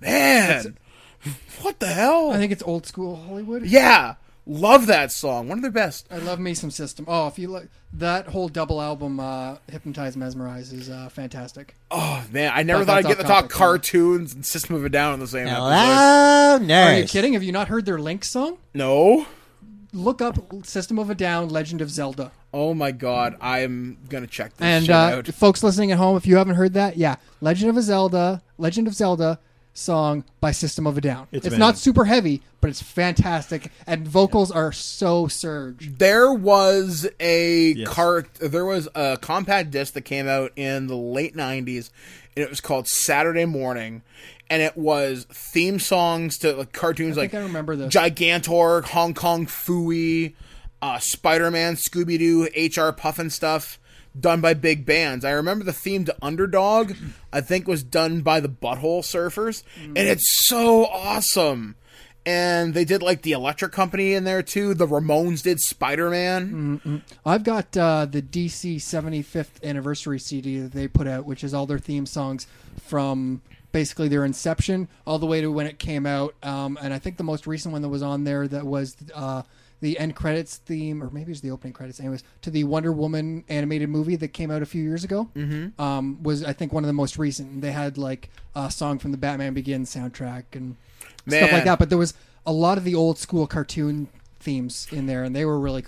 man, what the hell? I think it's old school Hollywood. yeah, love that song. One of their best. I love me some System. Oh, if you look, that whole double album, uh, Hypnotize, Mesmerize, is uh, fantastic. Oh man, I never But thought I'd that's get to off talk topic, yeah. cartoons and System of a Down in the same episode. Hello, nurse. Are you kidding? Have you not heard their Link song? No. Look up System of a Down, Legend of Zelda. Oh my God, I'm gonna check this And shit uh, out. folks listening at home, if you haven't heard that, yeah, Legend of a Zelda, Legend of Zelda song by System of a Down. It's It's, amazing. not super heavy, but it's fantastic, and vocals are so surge. There was a Yes. cart. There was a compact disc that came out in the late nineties, and it was called Saturday Morning, and it was theme songs to like, cartoons I like think I remember this. Gigantor, Hong Kong Phooey, uh, Spider-Man, Scooby-Doo, H R Puffin stuff, done by big bands. I remember the theme to Underdog, I think was done by the Butthole Surfers, and it's so awesome. And they did like the Electric Company in there too. The Ramones did Spider-Man. I've got uh, the D C seventy-fifth anniversary C D that they put out, which is all their theme songs from basically their inception all the way to when it came out. Um, and I think the most recent one that was on there that was uh, the end credits theme, or maybe it was the opening credits, anyways, to the Wonder Woman animated movie that came out a few years ago. Mm-hmm. Um, was I think one of the most recent. They had like a song from the Batman Begins soundtrack and stuff Man. like that. But there was a lot of the old school cartoon themes in there, and they were really cool.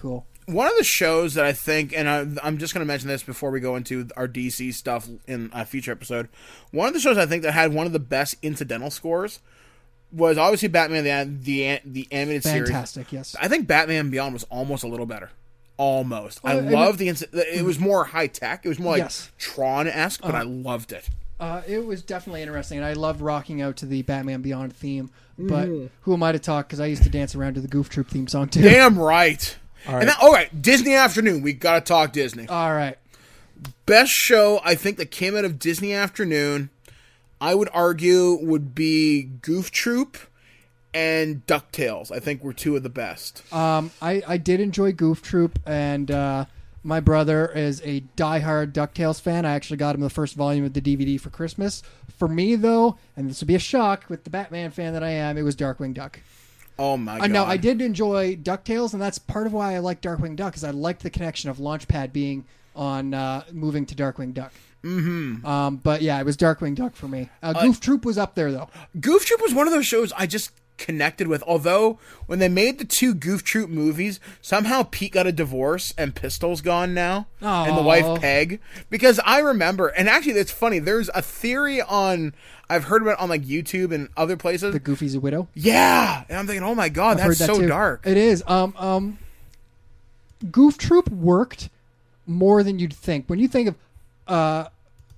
one of the shows that I think, and I, I'm just going to mention this before we go into our D C stuff in a future episode. One of the shows I think that had one of the best incidental scores was obviously Batman the the the animated Fantastic, series. Fantastic, yes. I think Batman Beyond was almost a little better. Almost. Well, I I love mean- the inci- it was more high tech. It was more like Yes. Tron-esque, but Uh-huh. I loved it. Uh, it was definitely interesting, and I loved rocking out to the Batman Beyond theme. But who am I to talk? Because I used to dance around to the Goof Troop theme song too. Damn right. All right. And that, all right, Disney Afternoon. We got to talk Disney. All right. Best show I think that came out of Disney Afternoon, I would argue, would be Goof Troop and DuckTales. I think were two of the best. Um, I, I did enjoy Goof Troop, and uh, my brother is a diehard DuckTales fan. I actually got him the first volume of the D V D for Christmas. For me, though, and this would be a shock with the Batman fan that I am, it was Darkwing Duck. Oh my I god! know I did enjoy DuckTales, and that's part of why I like Darkwing Duck, because I liked the connection of Launchpad being on uh, moving to Darkwing Duck. Mm-hmm. Um, but yeah, it was Darkwing Duck for me. Uh, Goof Troop was up there, though. Goof Troop was one of those shows I just connected with. Although when they made the two Goof Troop movies, somehow Pete got a divorce and Pistol's gone now, and the Aw. wife Peg. Because I remember, and actually, it's funny. There's a theory on I've heard about it on like YouTube and other places. The Goofy's a widow. Yeah, and I'm thinking, oh my god, I've that's heard that so too. dark. It is. Um, um, Goof Troop worked more than you'd think. When you think of, uh,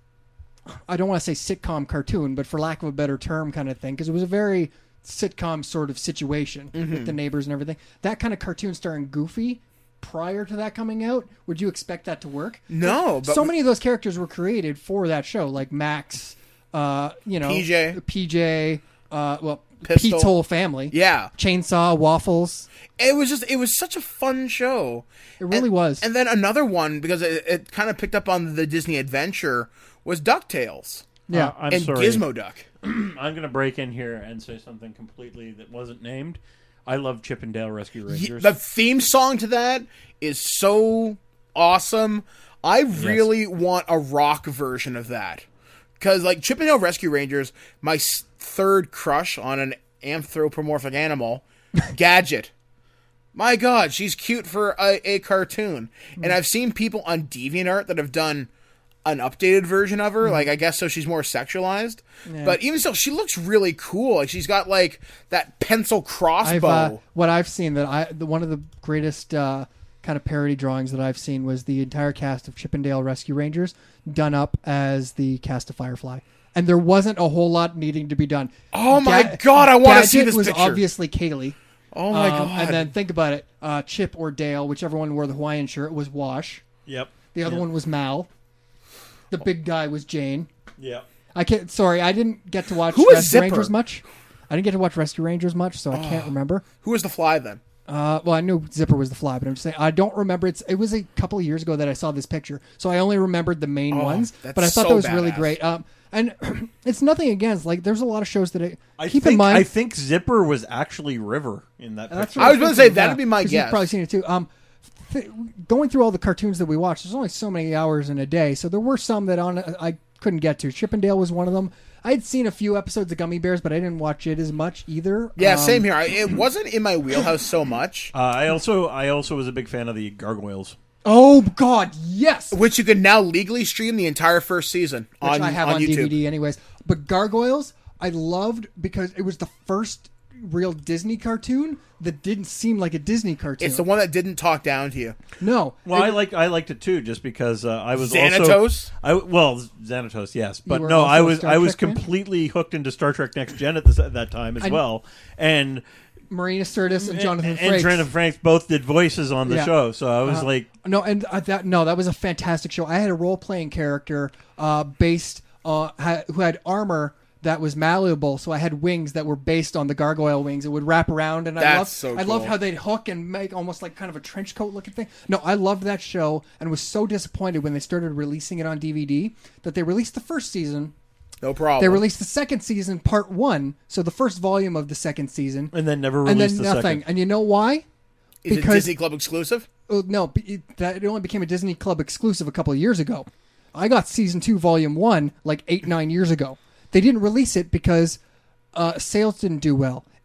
I don't want to say sitcom cartoon, but for lack of a better term, kind of thing, because it was a very sitcom sort of situation Mm-hmm. with the neighbors and everything. That kind of cartoon starring Goofy. Prior to that coming out, would you expect that to work? No, but so many of those characters were created for that show, like Max, uh, you know, P J. P J, uh, well, Pistol. Pete's whole family, yeah, Chainsaw, Waffles. it was just it was such a fun show. It really And- was. And then another one because it, it kind of picked up on the Disney Adventure was DuckTales Yeah, Uh, I'm and sorry. Gizmo Duck. I'm going to break in here and say something completely that wasn't named. I love Chip and Dale Rescue Ye- Rangers. The theme song to that is so awesome. I really want a rock version of that. Because, like, Chip and Dale Rescue Rangers, my s- third crush on an anthropomorphic animal, Gadget. My God, she's cute for a, a cartoon. And I've seen people on DeviantArt that have done an updated version of her. Like, I guess so she's more sexualized. Yeah. But even so, she looks really cool. Like, she's got, like, that pencil crossbow. I've uh, what I've seen that I the one of the greatest uh, kind of parody drawings that I've seen was the entire cast of Chip and Dale Rescue Rangers done up as the cast of Firefly, and there wasn't a whole lot needing to be done. Oh my God, I wanna see Gadget this was picture. obviously Kaylee. Oh, my Um, God. And then think about it: uh, Chip or Dale, whichever one wore the Hawaiian shirt, was Wash. Yep. The other Yep. one was Mal. The big guy was Jane. Yep. I can't. Sorry, I didn't get to watch Who was Rescue Zipper? Rangers much. I didn't get to watch Rescue Rangers much, so I can't remember. Who was the fly then? Uh, well, I knew Zipper was the fly, but I'm just saying I don't remember. It's it was a couple of years ago that I saw this picture, so I only remembered the main Oh, ones. that's But I thought so that was really badass. great. Um, and it's nothing against like there's a lot of shows that I, I keep think, in mind. I think Zipper was actually River in that That's picture. what I was gonna say, thinking, that'd yeah, be my 'cause guess. You've probably seen it too. Um, th- going through all the cartoons that we watched, there's only so many hours in a day, so there were some that on I couldn't get to. Chip and Dale was one of them. I'd seen a few episodes of Gummy Bears, but I didn't watch it as much either. Yeah, Um, same here. I, it wasn't in my wheelhouse so much, Uh, I also I also was a big fan of the Gargoyles. Oh God, yes. which you can now legally stream the entire first season Which on, I have on on, YouTube. D V D anyways. But Gargoyles, I loved because it was the first real Disney cartoon that didn't seem like a Disney cartoon. It's the one that didn't talk down to you. No. Well, It- I like I liked it too, just because uh, I was Xanatos? also I well Xanatos, yes, but were no, also I a was Star I was Trek fan? completely hooked into Star Trek Next Gen at, this, at that time as I- well, and Marina Sirtis and Jonathan and, Frakes. and Jonathan Franks both did voices on the Yeah. show, so I was Uh, like, No, and uh, that no, that was a fantastic show. I had a role playing character uh, based uh, ha- who had armor that was malleable, so I had wings that were based on the gargoyle wings. It would wrap around, and I That's loved so I loved cool. how they'd hook and make almost like kind of a trench coat looking thing. No, I loved that show and was so disappointed when they started releasing it on D V D that they released the first season. No problem. They released the second season, part one, so the first volume of the second season, and then never and released then the nothing. second. And you know why? Is it because- Disney Club exclusive? Oh, no, but it, that it only became a Disney Club exclusive a couple of years ago. I got season two, volume one, like eight, nine years ago. They didn't release it because uh, sales didn't do well.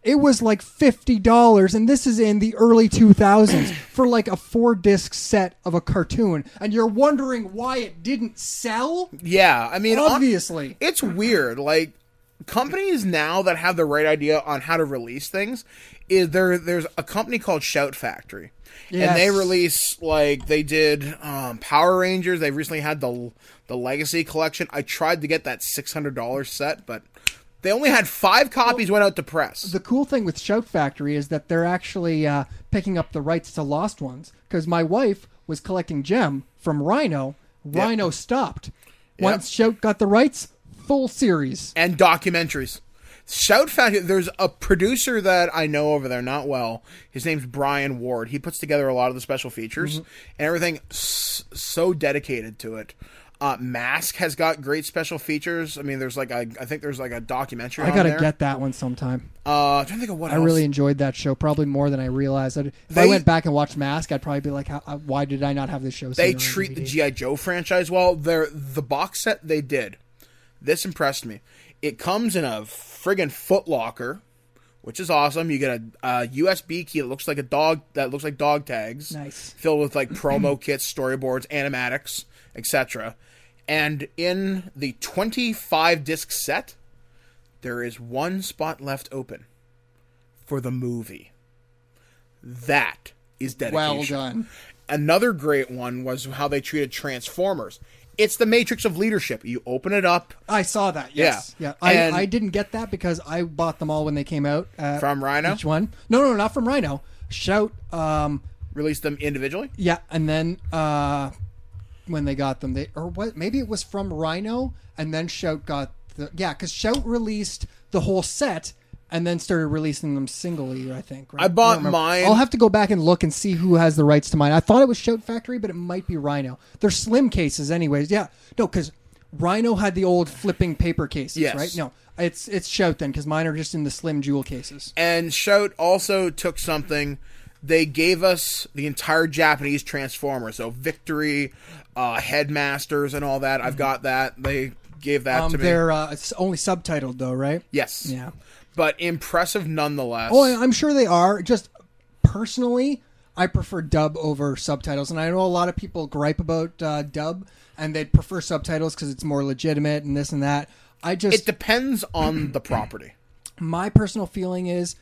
it was like fifty dollars, and this is in the early two thousands for like a four-disc set of a cartoon, and you're wondering why it didn't sell? Yeah, I mean, obviously. On, it's weird. Like, companies now that have the right idea on how to release things, is there. there's a company called Shout Factory. Yes. And they release, like, they did um, Power Rangers. They recently had the the Legacy Collection. I tried to get that six hundred dollars set, but they only had five copies well, went out to press. The cool thing with Shout Factory is that they're actually uh, picking up the rights to Lost Ones. Because my wife was collecting Gem from Rhino. Rhino yep. stopped. Once yep. Shout got the rights, full series. And documentaries. Shout Factory, there's a producer that I know over there, not well. His name's Brian Ward. He puts together a lot of the special features mm-hmm. and everything, s- so dedicated to it. Uh, Mask has got great special features. I mean, there's like a, I think there's like a documentary I gotta on there. get that one sometime. Uh, I'm trying to think of what I else. really enjoyed that show, probably more than I realized. If they, I went back and watched Mask, I'd probably be like, How, why did I not have this show? They treat the G I. Joe franchise well. They're, the box set they did, this impressed me. It comes in a friggin' footlocker, which is awesome. You get a, a U S B key that looks like a dog that looks like dog tags. Nice. Filled with like promo kits, storyboards, animatics, et cetera. And in the twenty-five disc set, there is one spot left open for the movie. That is dedication. Well done. Another great one was how they treated Transformers. It's the Matrix of Leadership. You open it up. I saw that, yes. Yeah. yeah. I, I didn't get that because I bought them all when they came out. Uh, from Rhino? Each one. No, no, not from Rhino. Shout. Um, Released them individually? Yeah, and then uh, when they got them, they or what? Maybe it was from Rhino, and then Shout got the... Yeah, because Shout released the whole set and then started releasing them singly, I think. Right? I bought I mine. I'll have to go back and look and see who has the rights to mine. I thought it was Shout Factory, but it might be Rhino. They're slim cases anyways. Yeah. No, because Rhino had the old flipping paper cases, yes. right? No, it's it's Shout then, because mine are just in the slim jewel cases. And Shout also took something. They gave us the entire Japanese Transformers. So Victory, uh, Headmasters, and all that. Mm-hmm. I've got that. They gave that um, to me. They're uh, it's only subtitled, though, right? Yes. Yeah. But impressive nonetheless. Oh, I'm sure they are. Just personally, I prefer dub over subtitles. And I know a lot of people gripe about uh, dub, and they'd prefer subtitles because it's more legitimate and this and that. I just It depends on the property. My personal feeling is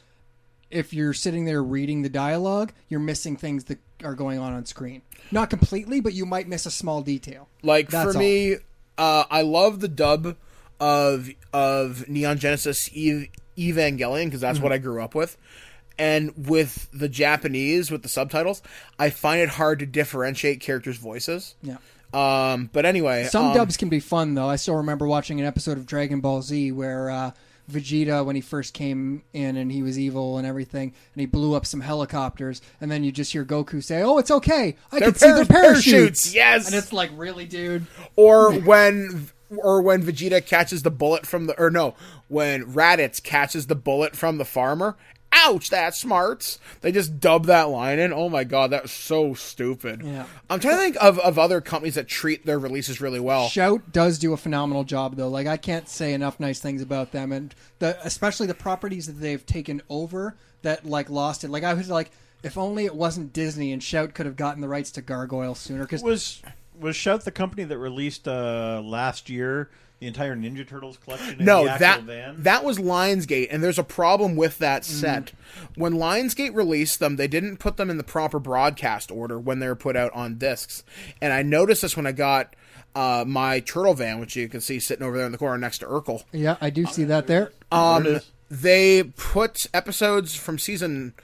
if you're sitting there reading the dialogue, you're missing things that are going on on screen. Not completely, but you might miss a small detail. Like, That's for me, uh, I love the dub of of Neon Genesis Eve. Evangelion, because that's mm-hmm. what I grew up with. And with the Japanese, with the subtitles, I find it hard to differentiate characters' voices. Yeah. Um, but anyway. Some um, dubs can be fun, though. I still remember watching an episode of Dragon Ball Z where uh, Vegeta, when he first came in and he was evil and everything, and he blew up some helicopters, and then you just hear Goku say, "Oh, it's okay. I They're can see their parachutes. parachutes." Yes. And it's like, really, dude? Or when... Or when Vegeta catches the bullet from the... Or no, when Raditz catches the bullet from the farmer. Ouch, that smarts. They just dub that line in. Oh my god, that was so stupid. Yeah. I'm trying to think of, of other companies that treat their releases really well. Shout does do a phenomenal job, though. Like, I can't say enough nice things about them. And the especially the properties that they've taken over that, like, lost it. Like, I was like, if only it wasn't Disney and Shout could have gotten the rights to Gargoyle sooner. Cause was... Was Shout the company that released uh, last year the entire Ninja Turtles collection in no, the actual that, van? that was Lionsgate, and there's a problem with that set. Mm. When Lionsgate released them, they didn't put them in the proper broadcast order when they were put out on discs. And I noticed this when I got uh, my Turtle van, which you can see sitting over there in the corner next to Urkel. Yeah, I do see that there. Um, they put episodes from season...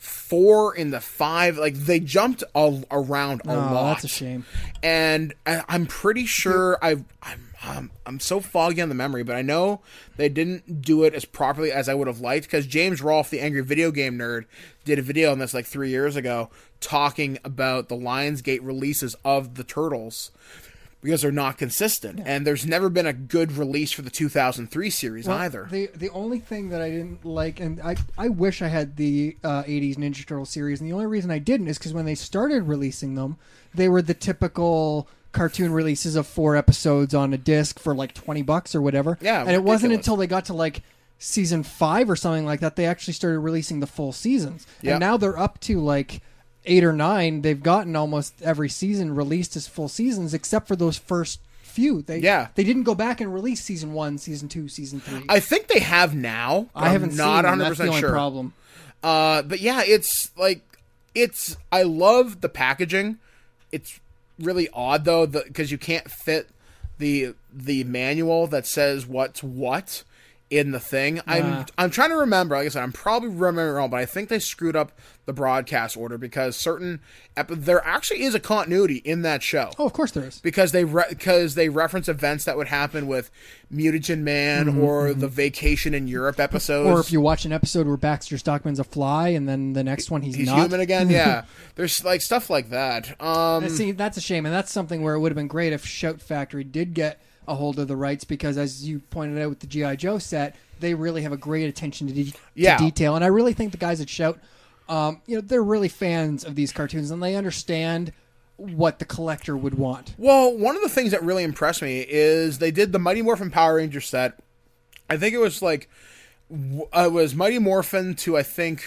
four in the five, like they jumped all around a oh, lot. That's a shame. And I, I'm pretty sure I've, I'm um, I'm so foggy on the memory, but I know they didn't do it as properly as I would have liked because James Rolfe, the Angry Video Game Nerd, did a video on this like three years ago talking about the Lionsgate releases of the Turtles. Because they're not consistent. Yeah. And there's never been a good release for the two thousand three series well, either. The the only thing that I didn't like, and I, I wish I had the uh, eighties Ninja Turtle series, and the only reason I didn't is because when they started releasing them, they were the typical cartoon releases of four episodes on a disc for like twenty bucks or whatever. Yeah, and it ridiculous. wasn't until they got to like season five or something like that, they actually started releasing the full seasons. Yep. And now they're up to like eight or nine. They've gotten almost every season released as full seasons, except for those first few. They, Yeah. They didn't go back and release season one, season two, season three. I think they have now. But I haven't I'm not seen them. one hundred That's the percent only sure. problem. Uh, but yeah, it's like it's. I love the packaging. It's really odd though, because you can't fit the the manual that says what's what in the thing. I'm Uh. I'm trying to remember. Like I said, I'm probably remembering wrong, but I think they screwed up the broadcast order because certain epi- there actually is a continuity in that show. Oh, of course there is. Because they re- because they reference events that would happen with Mutagen Man Mm-hmm, or the Vacation in Europe episodes. Or if you watch an episode where Baxter Stockman's a fly, and then the next one he's, he's not. human again. Yeah, there's like stuff like that. Um, And see, that's a shame, and that's something where it would have been great if Shout Factory did get a hold of the rights, because as you pointed out with the G I. Joe set, they really have a great attention to, de- to Yeah. detail, and I really think the guys at Shout, um, you know, they're really fans of these cartoons, and they understand what the collector would want. Well, one of the things that really impressed me is they did the Mighty Morphin Power Ranger set. I think it was like w- uh, it was Mighty Morphin to I think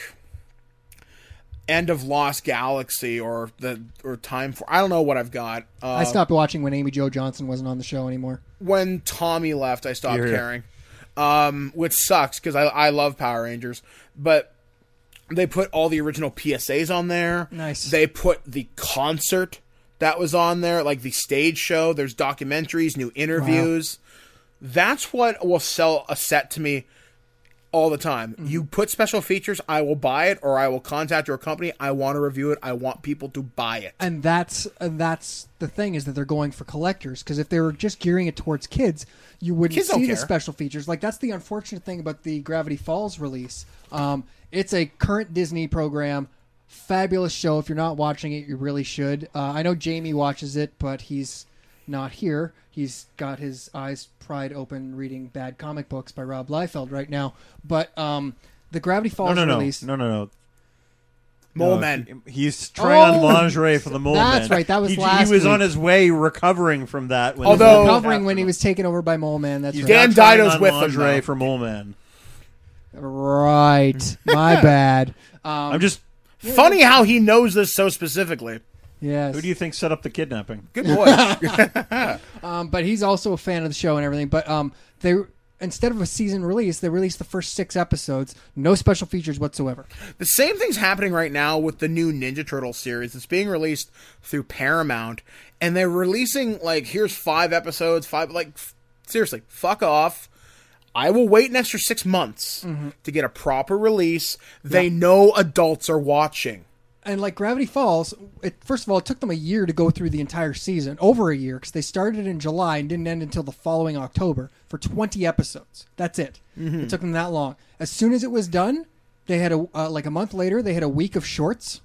End of Lost Galaxy or the or Time for I don't know what I've got. Uh, I stopped watching when Amy Jo Johnson wasn't on the show anymore. when Tommy left, I stopped You're here. caring, um, which sucks because I I love Power Rangers, but they put all the original P S As on there. Nice. They put the concert that was on there, like the stage show. There's documentaries, new interviews. That's what will sell a set to me all the time. Mm-hmm. You put special features, I will buy it, or I will contact your company. I want to review it. I want people to buy it. And that's and that's the thing, is that they're going for collectors, because if they were just gearing it towards kids, you wouldn't Kids don't see the care. special features. Like, that's the unfortunate thing about the Gravity Falls release. Um, it's a current Disney program, fabulous show. If you're not watching it, you really should. Uh, I know Jamie watches it, but he's not here. He's got his eyes pried open reading bad comic books by Rob Liefeld right now. But um, the Gravity No, Falls no, no, release. no, no, no. Mole No, Men. he- He's trying on Oh, lingerie for the Mole that's Man. right, that was he, last He was week. on his way recovering from that. When Although- the- Recovering when he was taken over by Mole Man. That's He's right. Dan now trying Dido's on with him, lingerie though. for Mole Man. Right. My bad. Um, I'm just. Funny how he knows this so specifically. yes. Who do you think set up the kidnapping? Good boy. Um, but he's also a fan of the show and everything. But um, they instead of a season release, they released the first six episodes, no special features whatsoever. The same thing's happening right now with the new Ninja Turtle series. It's being released through Paramount, and they're releasing like here's five episodes, five like f- seriously, fuck off. I will wait an extra six months Mm-hmm. to get a proper release. They know adults are watching. And like Gravity Falls, it, first of all, it took them a year to go through the entire season, over a year, because they started in July and didn't end until the following October for twenty episodes. That's it. It took them that long. As soon as it was done, they had a uh, like a month later, they had a week of shorts.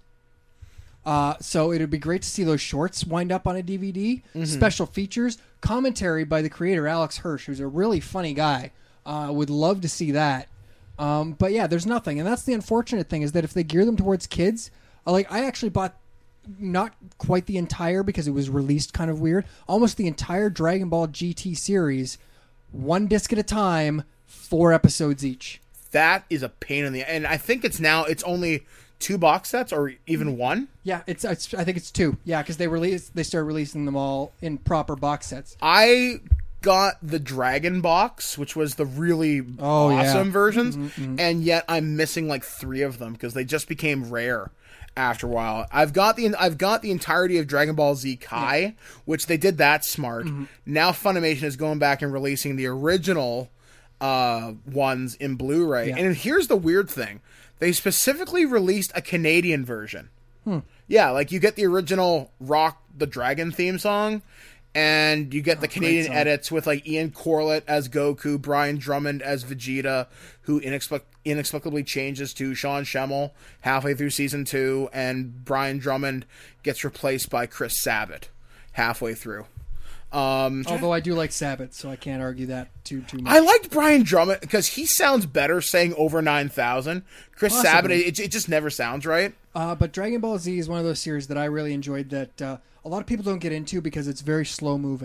Uh, so it would be great to see those shorts wind up on a D V D. Special features, commentary by the creator Alex Hirsch, who's a really funny guy. Uh, would love to see that. Um, but yeah, there's nothing, and that's the unfortunate thing, is that if they gear them towards kids, uh, like I actually bought not quite the entire, because it was released kind of weird, almost the entire Dragon Ball G T series, one disc at a time, four episodes each. That is a pain in the and I think it's now it's only two box sets or even one. Yeah, it's, it's I think it's two. Yeah, because they released they started releasing them all in proper box sets. I got the Dragon box, which was the really Oh, yeah. awesome versions, and yet I'm missing like three of them because they just became rare after a while. I've got the I've got the entirety of Dragon Ball Z Kai, which they did that smart. Now Funimation is going back and releasing the original uh, ones in Blu-ray. Yeah. And here's the weird thing: they specifically released a Canadian version. Yeah, like you get the original Rock the Dragon theme song, and you get the Canadian song. edits with like Ian Corlett as Goku, Brian Drummond as Vegeta, who inexplic- inexplicably changes to Sean Schemmel halfway through season two, and Brian Drummond gets replaced by Chris Sabat halfway through. Um, Although I do like Sabbath, so I can't argue that too too much. I liked Brian Drummond because he sounds better saying over nine thousand. Chris Possibly. Sabat, it, it just never sounds right. Uh, but Dragon Ball Z is one of those series that I really enjoyed that uh, a lot of people don't get into because it's very slow moving.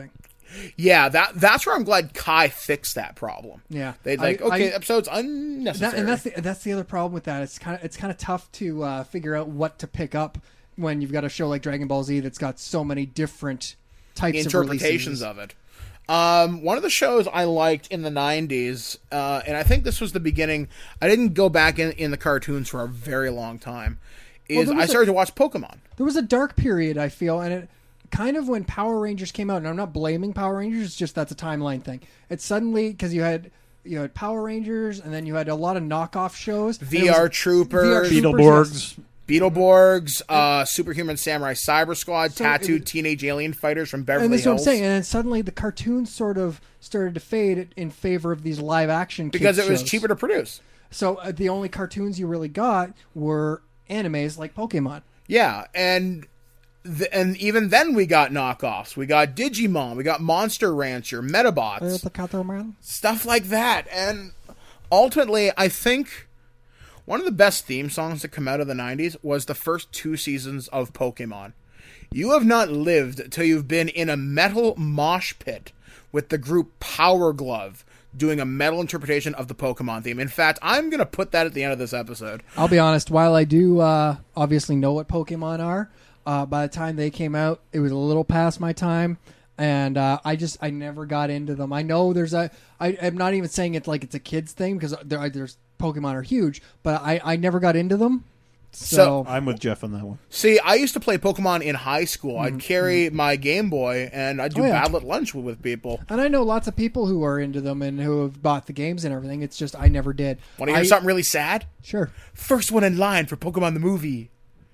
Yeah, that that's where I'm glad Kai fixed that problem. Yeah. They'd like, I- okay, I- episodes That, unnecessary. and that's the, that's the other problem with that. It's kind of it's kind of tough to uh, figure out what to pick up when you've got a show like Dragon Ball Z that's got so many different types interpretations of, of it. Um, one of the shows I liked in the nineties, uh, and I think this was the beginning. I didn't go back in, in the cartoons for a very long time. Is there was I a- started to watch Pokemon. There was a dark period, I feel, and it kind of when Power Rangers came out. And I'm not blaming Power Rangers; it's just that's a timeline thing. It's suddenly because you had you had Power Rangers, and then you had a lot of knockoff shows. and it V R was- Troopers, V R Troopers, Beetleborgs. Beetleborgs, uh, Superhuman Samurai Cyber Squad, So tattooed it- teenage alien fighters from Beverly And that's Hills. what I'm saying. And then suddenly the cartoons sort of started to fade in favor of these live action Because kids it was shows. cheaper to produce. So uh, the only cartoons you really got were animes like Pokemon. Yeah, and th- and even then we got knockoffs. We got Digimon, we got Monster Rancher, Metabots, the Catamount. stuff like that. And ultimately, I think one of the best theme songs to come out of the nineties was the first two seasons of Pokemon. You have not lived till you've been in a metal mosh pit with the group Power Glove doing a metal interpretation of the Pokemon theme. In fact, I'm going to put that at the end of this episode. I'll be honest, while I do uh, obviously know what Pokemon are, uh, by the time they came out, it was a little past my time. And uh, I just, I never got into them. I know there's a, I, I'm not even saying it's like it's a kid's thing because there, there's Pokemon are huge, but I, I never got into them. So, I'm with Jeff on that one. See, I used to play Pokemon in high school. I'd carry my Game Boy, and I'd do Oh, yeah. battle at lunch with, with people. and I know lots of people who are into them and who have bought the games and everything. It's just I never did. Want to hear I- something really sad? Sure. First one in line for Pokemon the movie.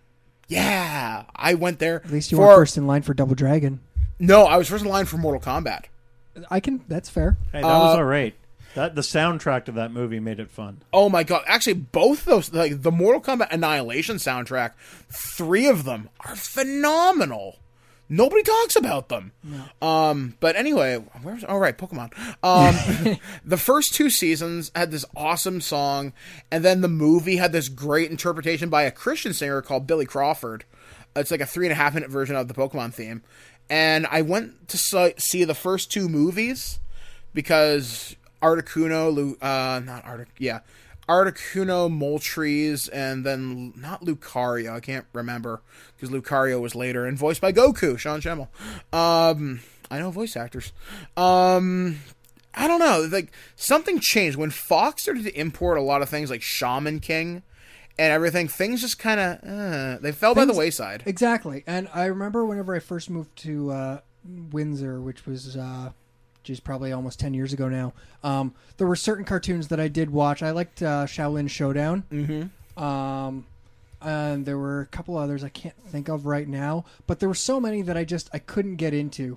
Yeah, I went there. At least you for, were first in line for Double Dragon. No, I was first in line for Mortal Kombat. I can. That's fair. Hey, that was Uh, all right. That the soundtrack to that movie made it fun. Oh my god! Actually, both those, like the Mortal Kombat Annihilation soundtrack, three of them are phenomenal. Nobody talks about them. Um, but anyway, where's all right, Pokemon. Um, the first two seasons had this awesome song, and then the movie had this great interpretation by a Christian singer called Billy Crawford. It's like a three and a half minute version of the Pokemon theme, and I went to si- see the first two movies because Articuno, Lu- uh, not Artic, yeah, Articuno, Moltres, and then not Lucario. I can't remember because Lucario was later and voiced by Goku, Sean Schemmel. Um, I know voice actors. Um, I don't know. Like something changed when Fox started to import a lot of things like Shaman King and everything. Things just kind of uh, they fell by the Things- wayside. Exactly. And I remember whenever I first moved to uh, Windsor, which was, uh, geez, probably almost ten years ago now, um, there were certain cartoons that I did watch. I liked uh, Shaolin Showdown. Mm-hmm. Um, and there were a couple others I can't think of right now. But there were so many that I just I couldn't get into.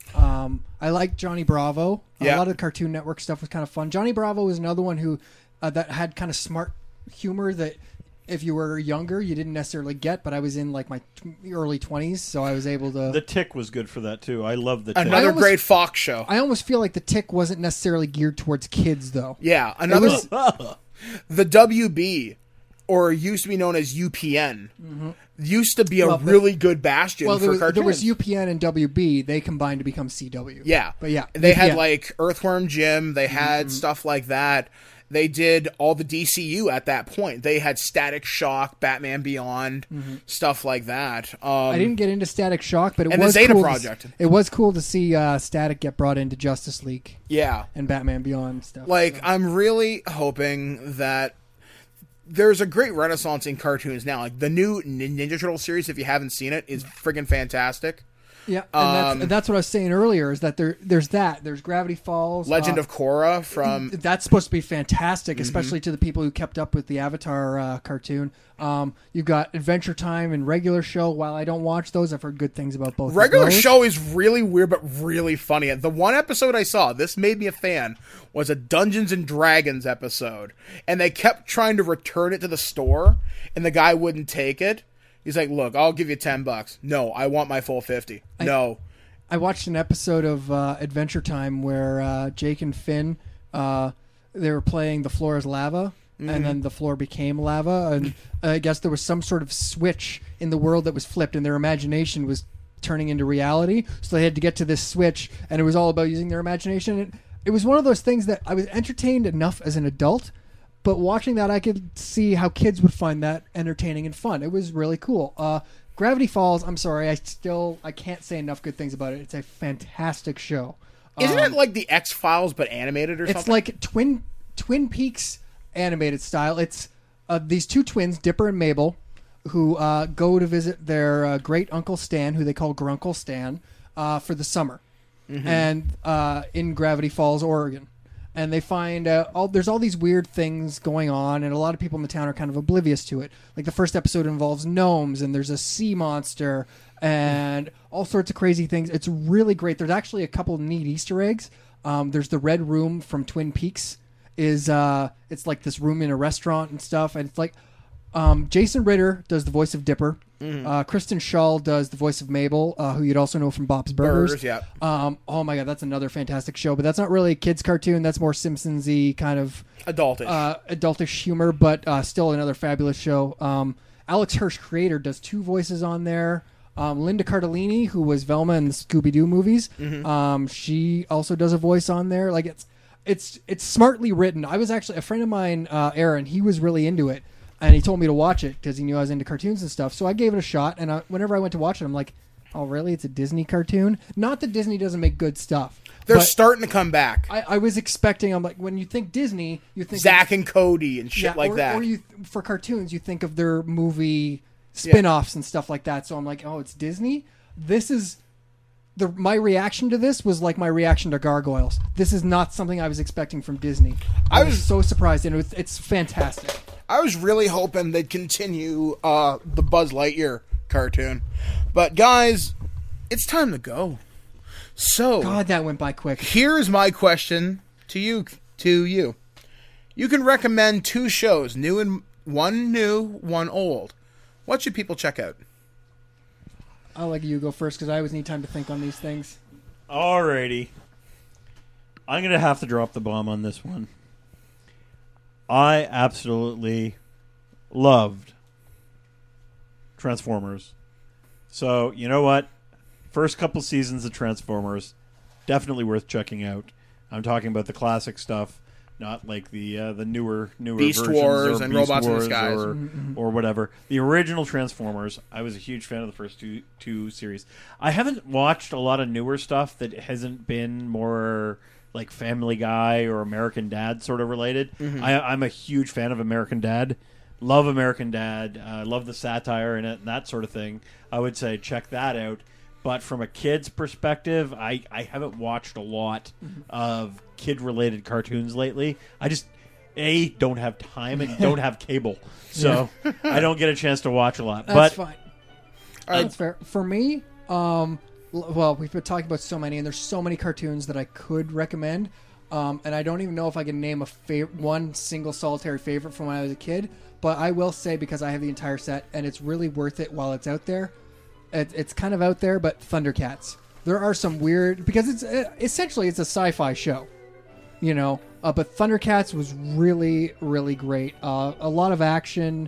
Um, I liked Johnny Bravo. Yeah. A lot of the Cartoon Network stuff was kind of fun. Johnny Bravo was another one who uh, that had kind of smart humor that if you were younger you didn't necessarily get, but I was in like my t- early twenties, so I was able to. The Tick was good for that too. I love the Tick. Another almost- great Fox show. I almost feel like the Tick wasn't necessarily geared towards kids though. Yeah, another was- the W B, or used to be known as U P N, used to be a Well, the- really good bastion Well, for there was, cartoons. there was U P N and W B. They combined to become C W. Yeah, but yeah, they had U P N. like Earthworm Jim. They had Mm-hmm. stuff like that. They did all the D C U at that point. They had Static Shock, Batman Beyond, stuff like that. Um, Mm-hmm. I didn't get into Static Shock, but it And the was Zeta cool Project. To, it was cool to see uh, Static get brought into Justice League yeah, and Batman Beyond stuff. like so. I'm really hoping that there's a great renaissance in cartoons now. Like the new Nin- Ninja Turtle series, if you haven't seen it, is friggin' fantastic. Yeah, and that's, Um, and that's what I was saying earlier. Is that there? There's that. There's Gravity Falls. Legend uh, of Korra from That's supposed to be fantastic, Mm-hmm. especially to the people who kept up with the Avatar uh, cartoon. Um, you've got Adventure Time and Regular Show. While I don't watch those, I've heard good things about both. Regular of those. Show is really weird, but really funny. The one episode I saw, this made me a fan, was a Dungeons and Dragons episode. And they kept trying to return it to the store, and the guy wouldn't take it. He's like, look, I'll give you ten bucks. No, I want my full fifty. No. I watched an episode of uh, Adventure Time where uh, Jake and Finn uh, they were playing The Floor is Lava, Mm-hmm. and then the floor became lava, and I guess there was some sort of switch in the world that was flipped, and their imagination was turning into reality. So they had to get to this switch, and it was all about using their imagination. It, it was one of those things that I was entertained enough as an adult, but watching that, I could see how kids would find that entertaining and fun. It was really cool. Uh, Gravity Falls, I'm sorry, I still I can't say enough good things about it. It's a fantastic show. Isn't Um, it like the X-Files but animated or It's something? like Twin Twin Peaks animated style. It's uh, these two twins, Dipper and Mabel, who uh, go to visit their uh, great uncle Stan, who they call Grunkle Stan, uh, for the summer, and uh, in Gravity Falls, Oregon. And they find uh, all there's all these weird things going on, and a lot of people in the town are kind of oblivious to it. Like the first episode involves gnomes, and there's a sea monster, and all sorts of crazy things. It's really great. There's actually a couple neat Easter eggs. Um, there's the Red Room from Twin Peaks. Is uh, it's like this room in a restaurant and stuff, and it's like um, Jason Ritter does the voice of Dipper. Uh, Kristen Schaal does the voice of Mabel, uh, who you'd also know from Bob's Burgers. Burgers, yeah. Um, oh my god, that's another fantastic show. But that's not really a kids' cartoon. That's more Simpsons-y kind of Adultish. uh, adultish humor, but uh, still another fabulous show. Um, Alex Hirsch, creator, does two voices on there. Um, Linda Cardellini, who was Velma in the Scooby-Doo movies, um, she also does a voice on there. Like it's it's it's smartly written. I was actually a friend of mine, uh, Aaron. He was really into it, and he told me to watch it because he knew I was into cartoons and stuff. So I gave it a shot, and I, whenever I went to watch it, I'm like, "Oh, really? It's a Disney cartoon?" Not that Disney doesn't make good stuff. They're but starting to come back. I, I was expecting. I'm like, when you think Disney, you think Zach and Cody and shit yeah, like or, that. Or you for cartoons, you think of their movie spin-offs and stuff like that. So I'm like, oh, it's Disney. This is the my reaction to this was like my reaction to Gargoyles. This is not something I was expecting from Disney. I, I was, was- so surprised, and it was, it's fantastic. I was really hoping they'd continue uh, the Buzz Lightyear cartoon. But guys, it's time to go. So God, that went by quick. here is my question to you to you. You can recommend two shows, new and one new, one old. What should people check out? I'll let you go first because I always need time to think on these things. Alrighty. I'm going to have to drop the bomb on this one. I absolutely loved Transformers. So, you know what? First couple seasons of Transformers, definitely worth checking out. I'm talking about the classic stuff, not like the uh, the newer newer Beast versions Wars or and Beast Robots in Wars Disguise. or, or whatever. The original Transformers, I was a huge fan of the first two two series. I haven't watched a lot of newer stuff that hasn't been more like Family Guy or American Dad sort of related. I, I'm a huge fan of American Dad. Love American Dad. I uh, love the satire in it and that sort of thing. I would say check that out. But from a kid's perspective, I, I haven't watched a lot of kid-related cartoons lately. I just, A, don't have time and don't have cable. So I don't get a chance to watch a lot. That's but fine. That's fair. For me, um, l- well, we've been talking about so many, and there's so many cartoons that I could recommend. Um, and I don't even know if I can name a fav- one single solitary favorite from when I was a kid. But I will say, because I have the entire set, and it's really worth it while it's out there. It, it's kind of out there, but Thundercats. There are some weird... Because it's uh, essentially it's a sci-fi show, you know. Uh, but Thundercats was really, really great. Uh, a lot of action.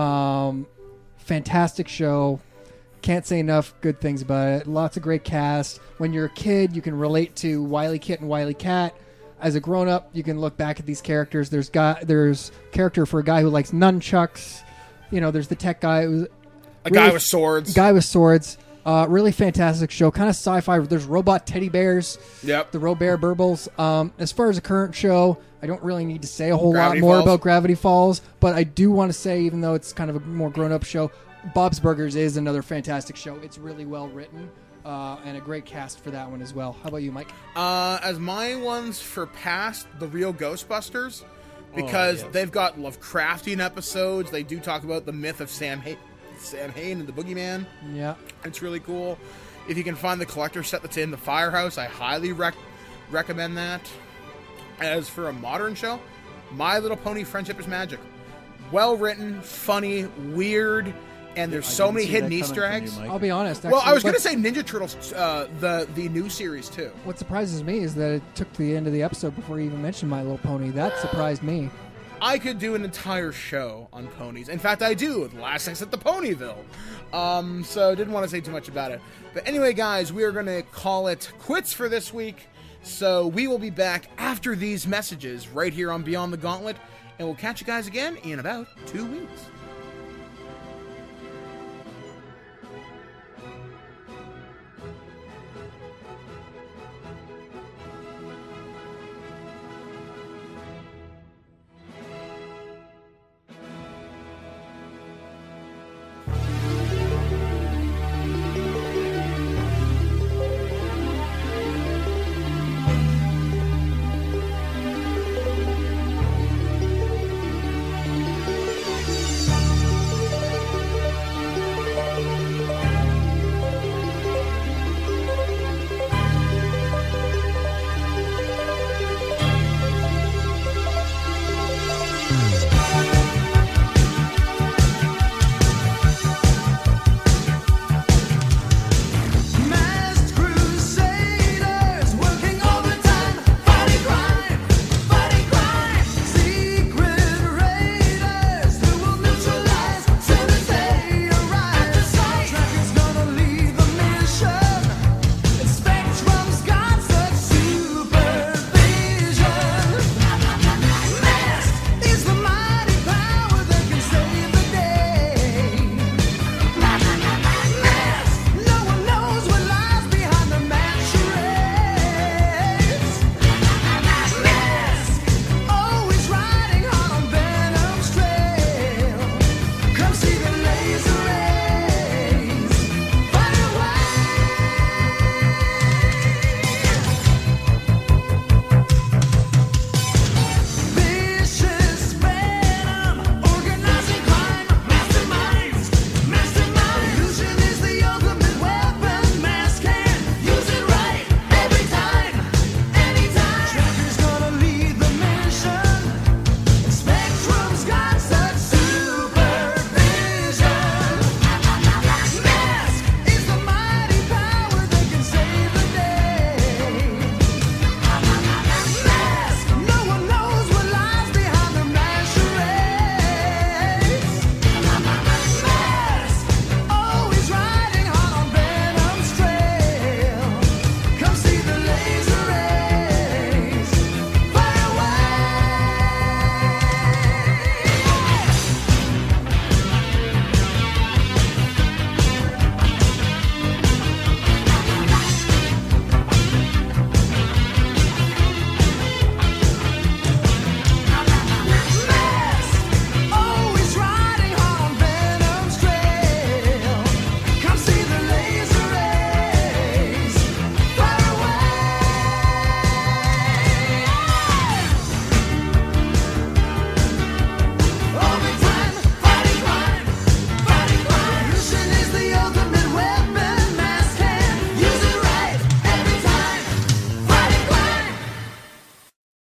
Um, fantastic show. Can't say enough good things about it. Lots of great cast. When you're a kid, you can relate to Wile E. Kit and Wile E. Cat. As a grown-up, you can look back at these characters. There's guy, there's character for a guy who likes nunchucks. You know, there's the tech guy who's... A Really guy with swords. Guy with swords. Uh, really fantastic show. Kind of sci-fi. There's robot teddy bears. Yep. The Robert Burbles. Um, as far as a current show, I don't really need to say a whole Gravity lot more Falls. about Gravity Falls, but I do want to say, even though it's kind of a more grown-up show, Bob's Burgers is another fantastic show. It's really well written, uh, and a great cast for that one as well. How about you, Mike? Uh, as my ones for past, the real Ghostbusters, because yes. they've got Lovecraftian episodes. They do talk about the myth of Sam Hay- Sam Hain and the Boogeyman. Yeah. It's really cool. If you can find the collector set that's in the Firehouse, I highly rec- recommend that. As for a modern show, My Little Pony Friendship is Magic. Well written, funny, weird, and there's I so didn't many see hidden that coming Easter from eggs. you, Mike. I'll be honest. Well, I actually, was going to what- say Ninja Turtles, uh, the the new series too. What surprises me is that it took to the end of the episode before you even mentioned My Little Pony. That surprised me. I could do an entire show on ponies. In fact, I do with Last Sex at the Ponyville. Um, so didn't want to say too much about it. But anyway, guys, we are going to call it quits for this week. So we will be back after these messages right here on Beyond the Gauntlet. And we'll catch you guys again in about two weeks.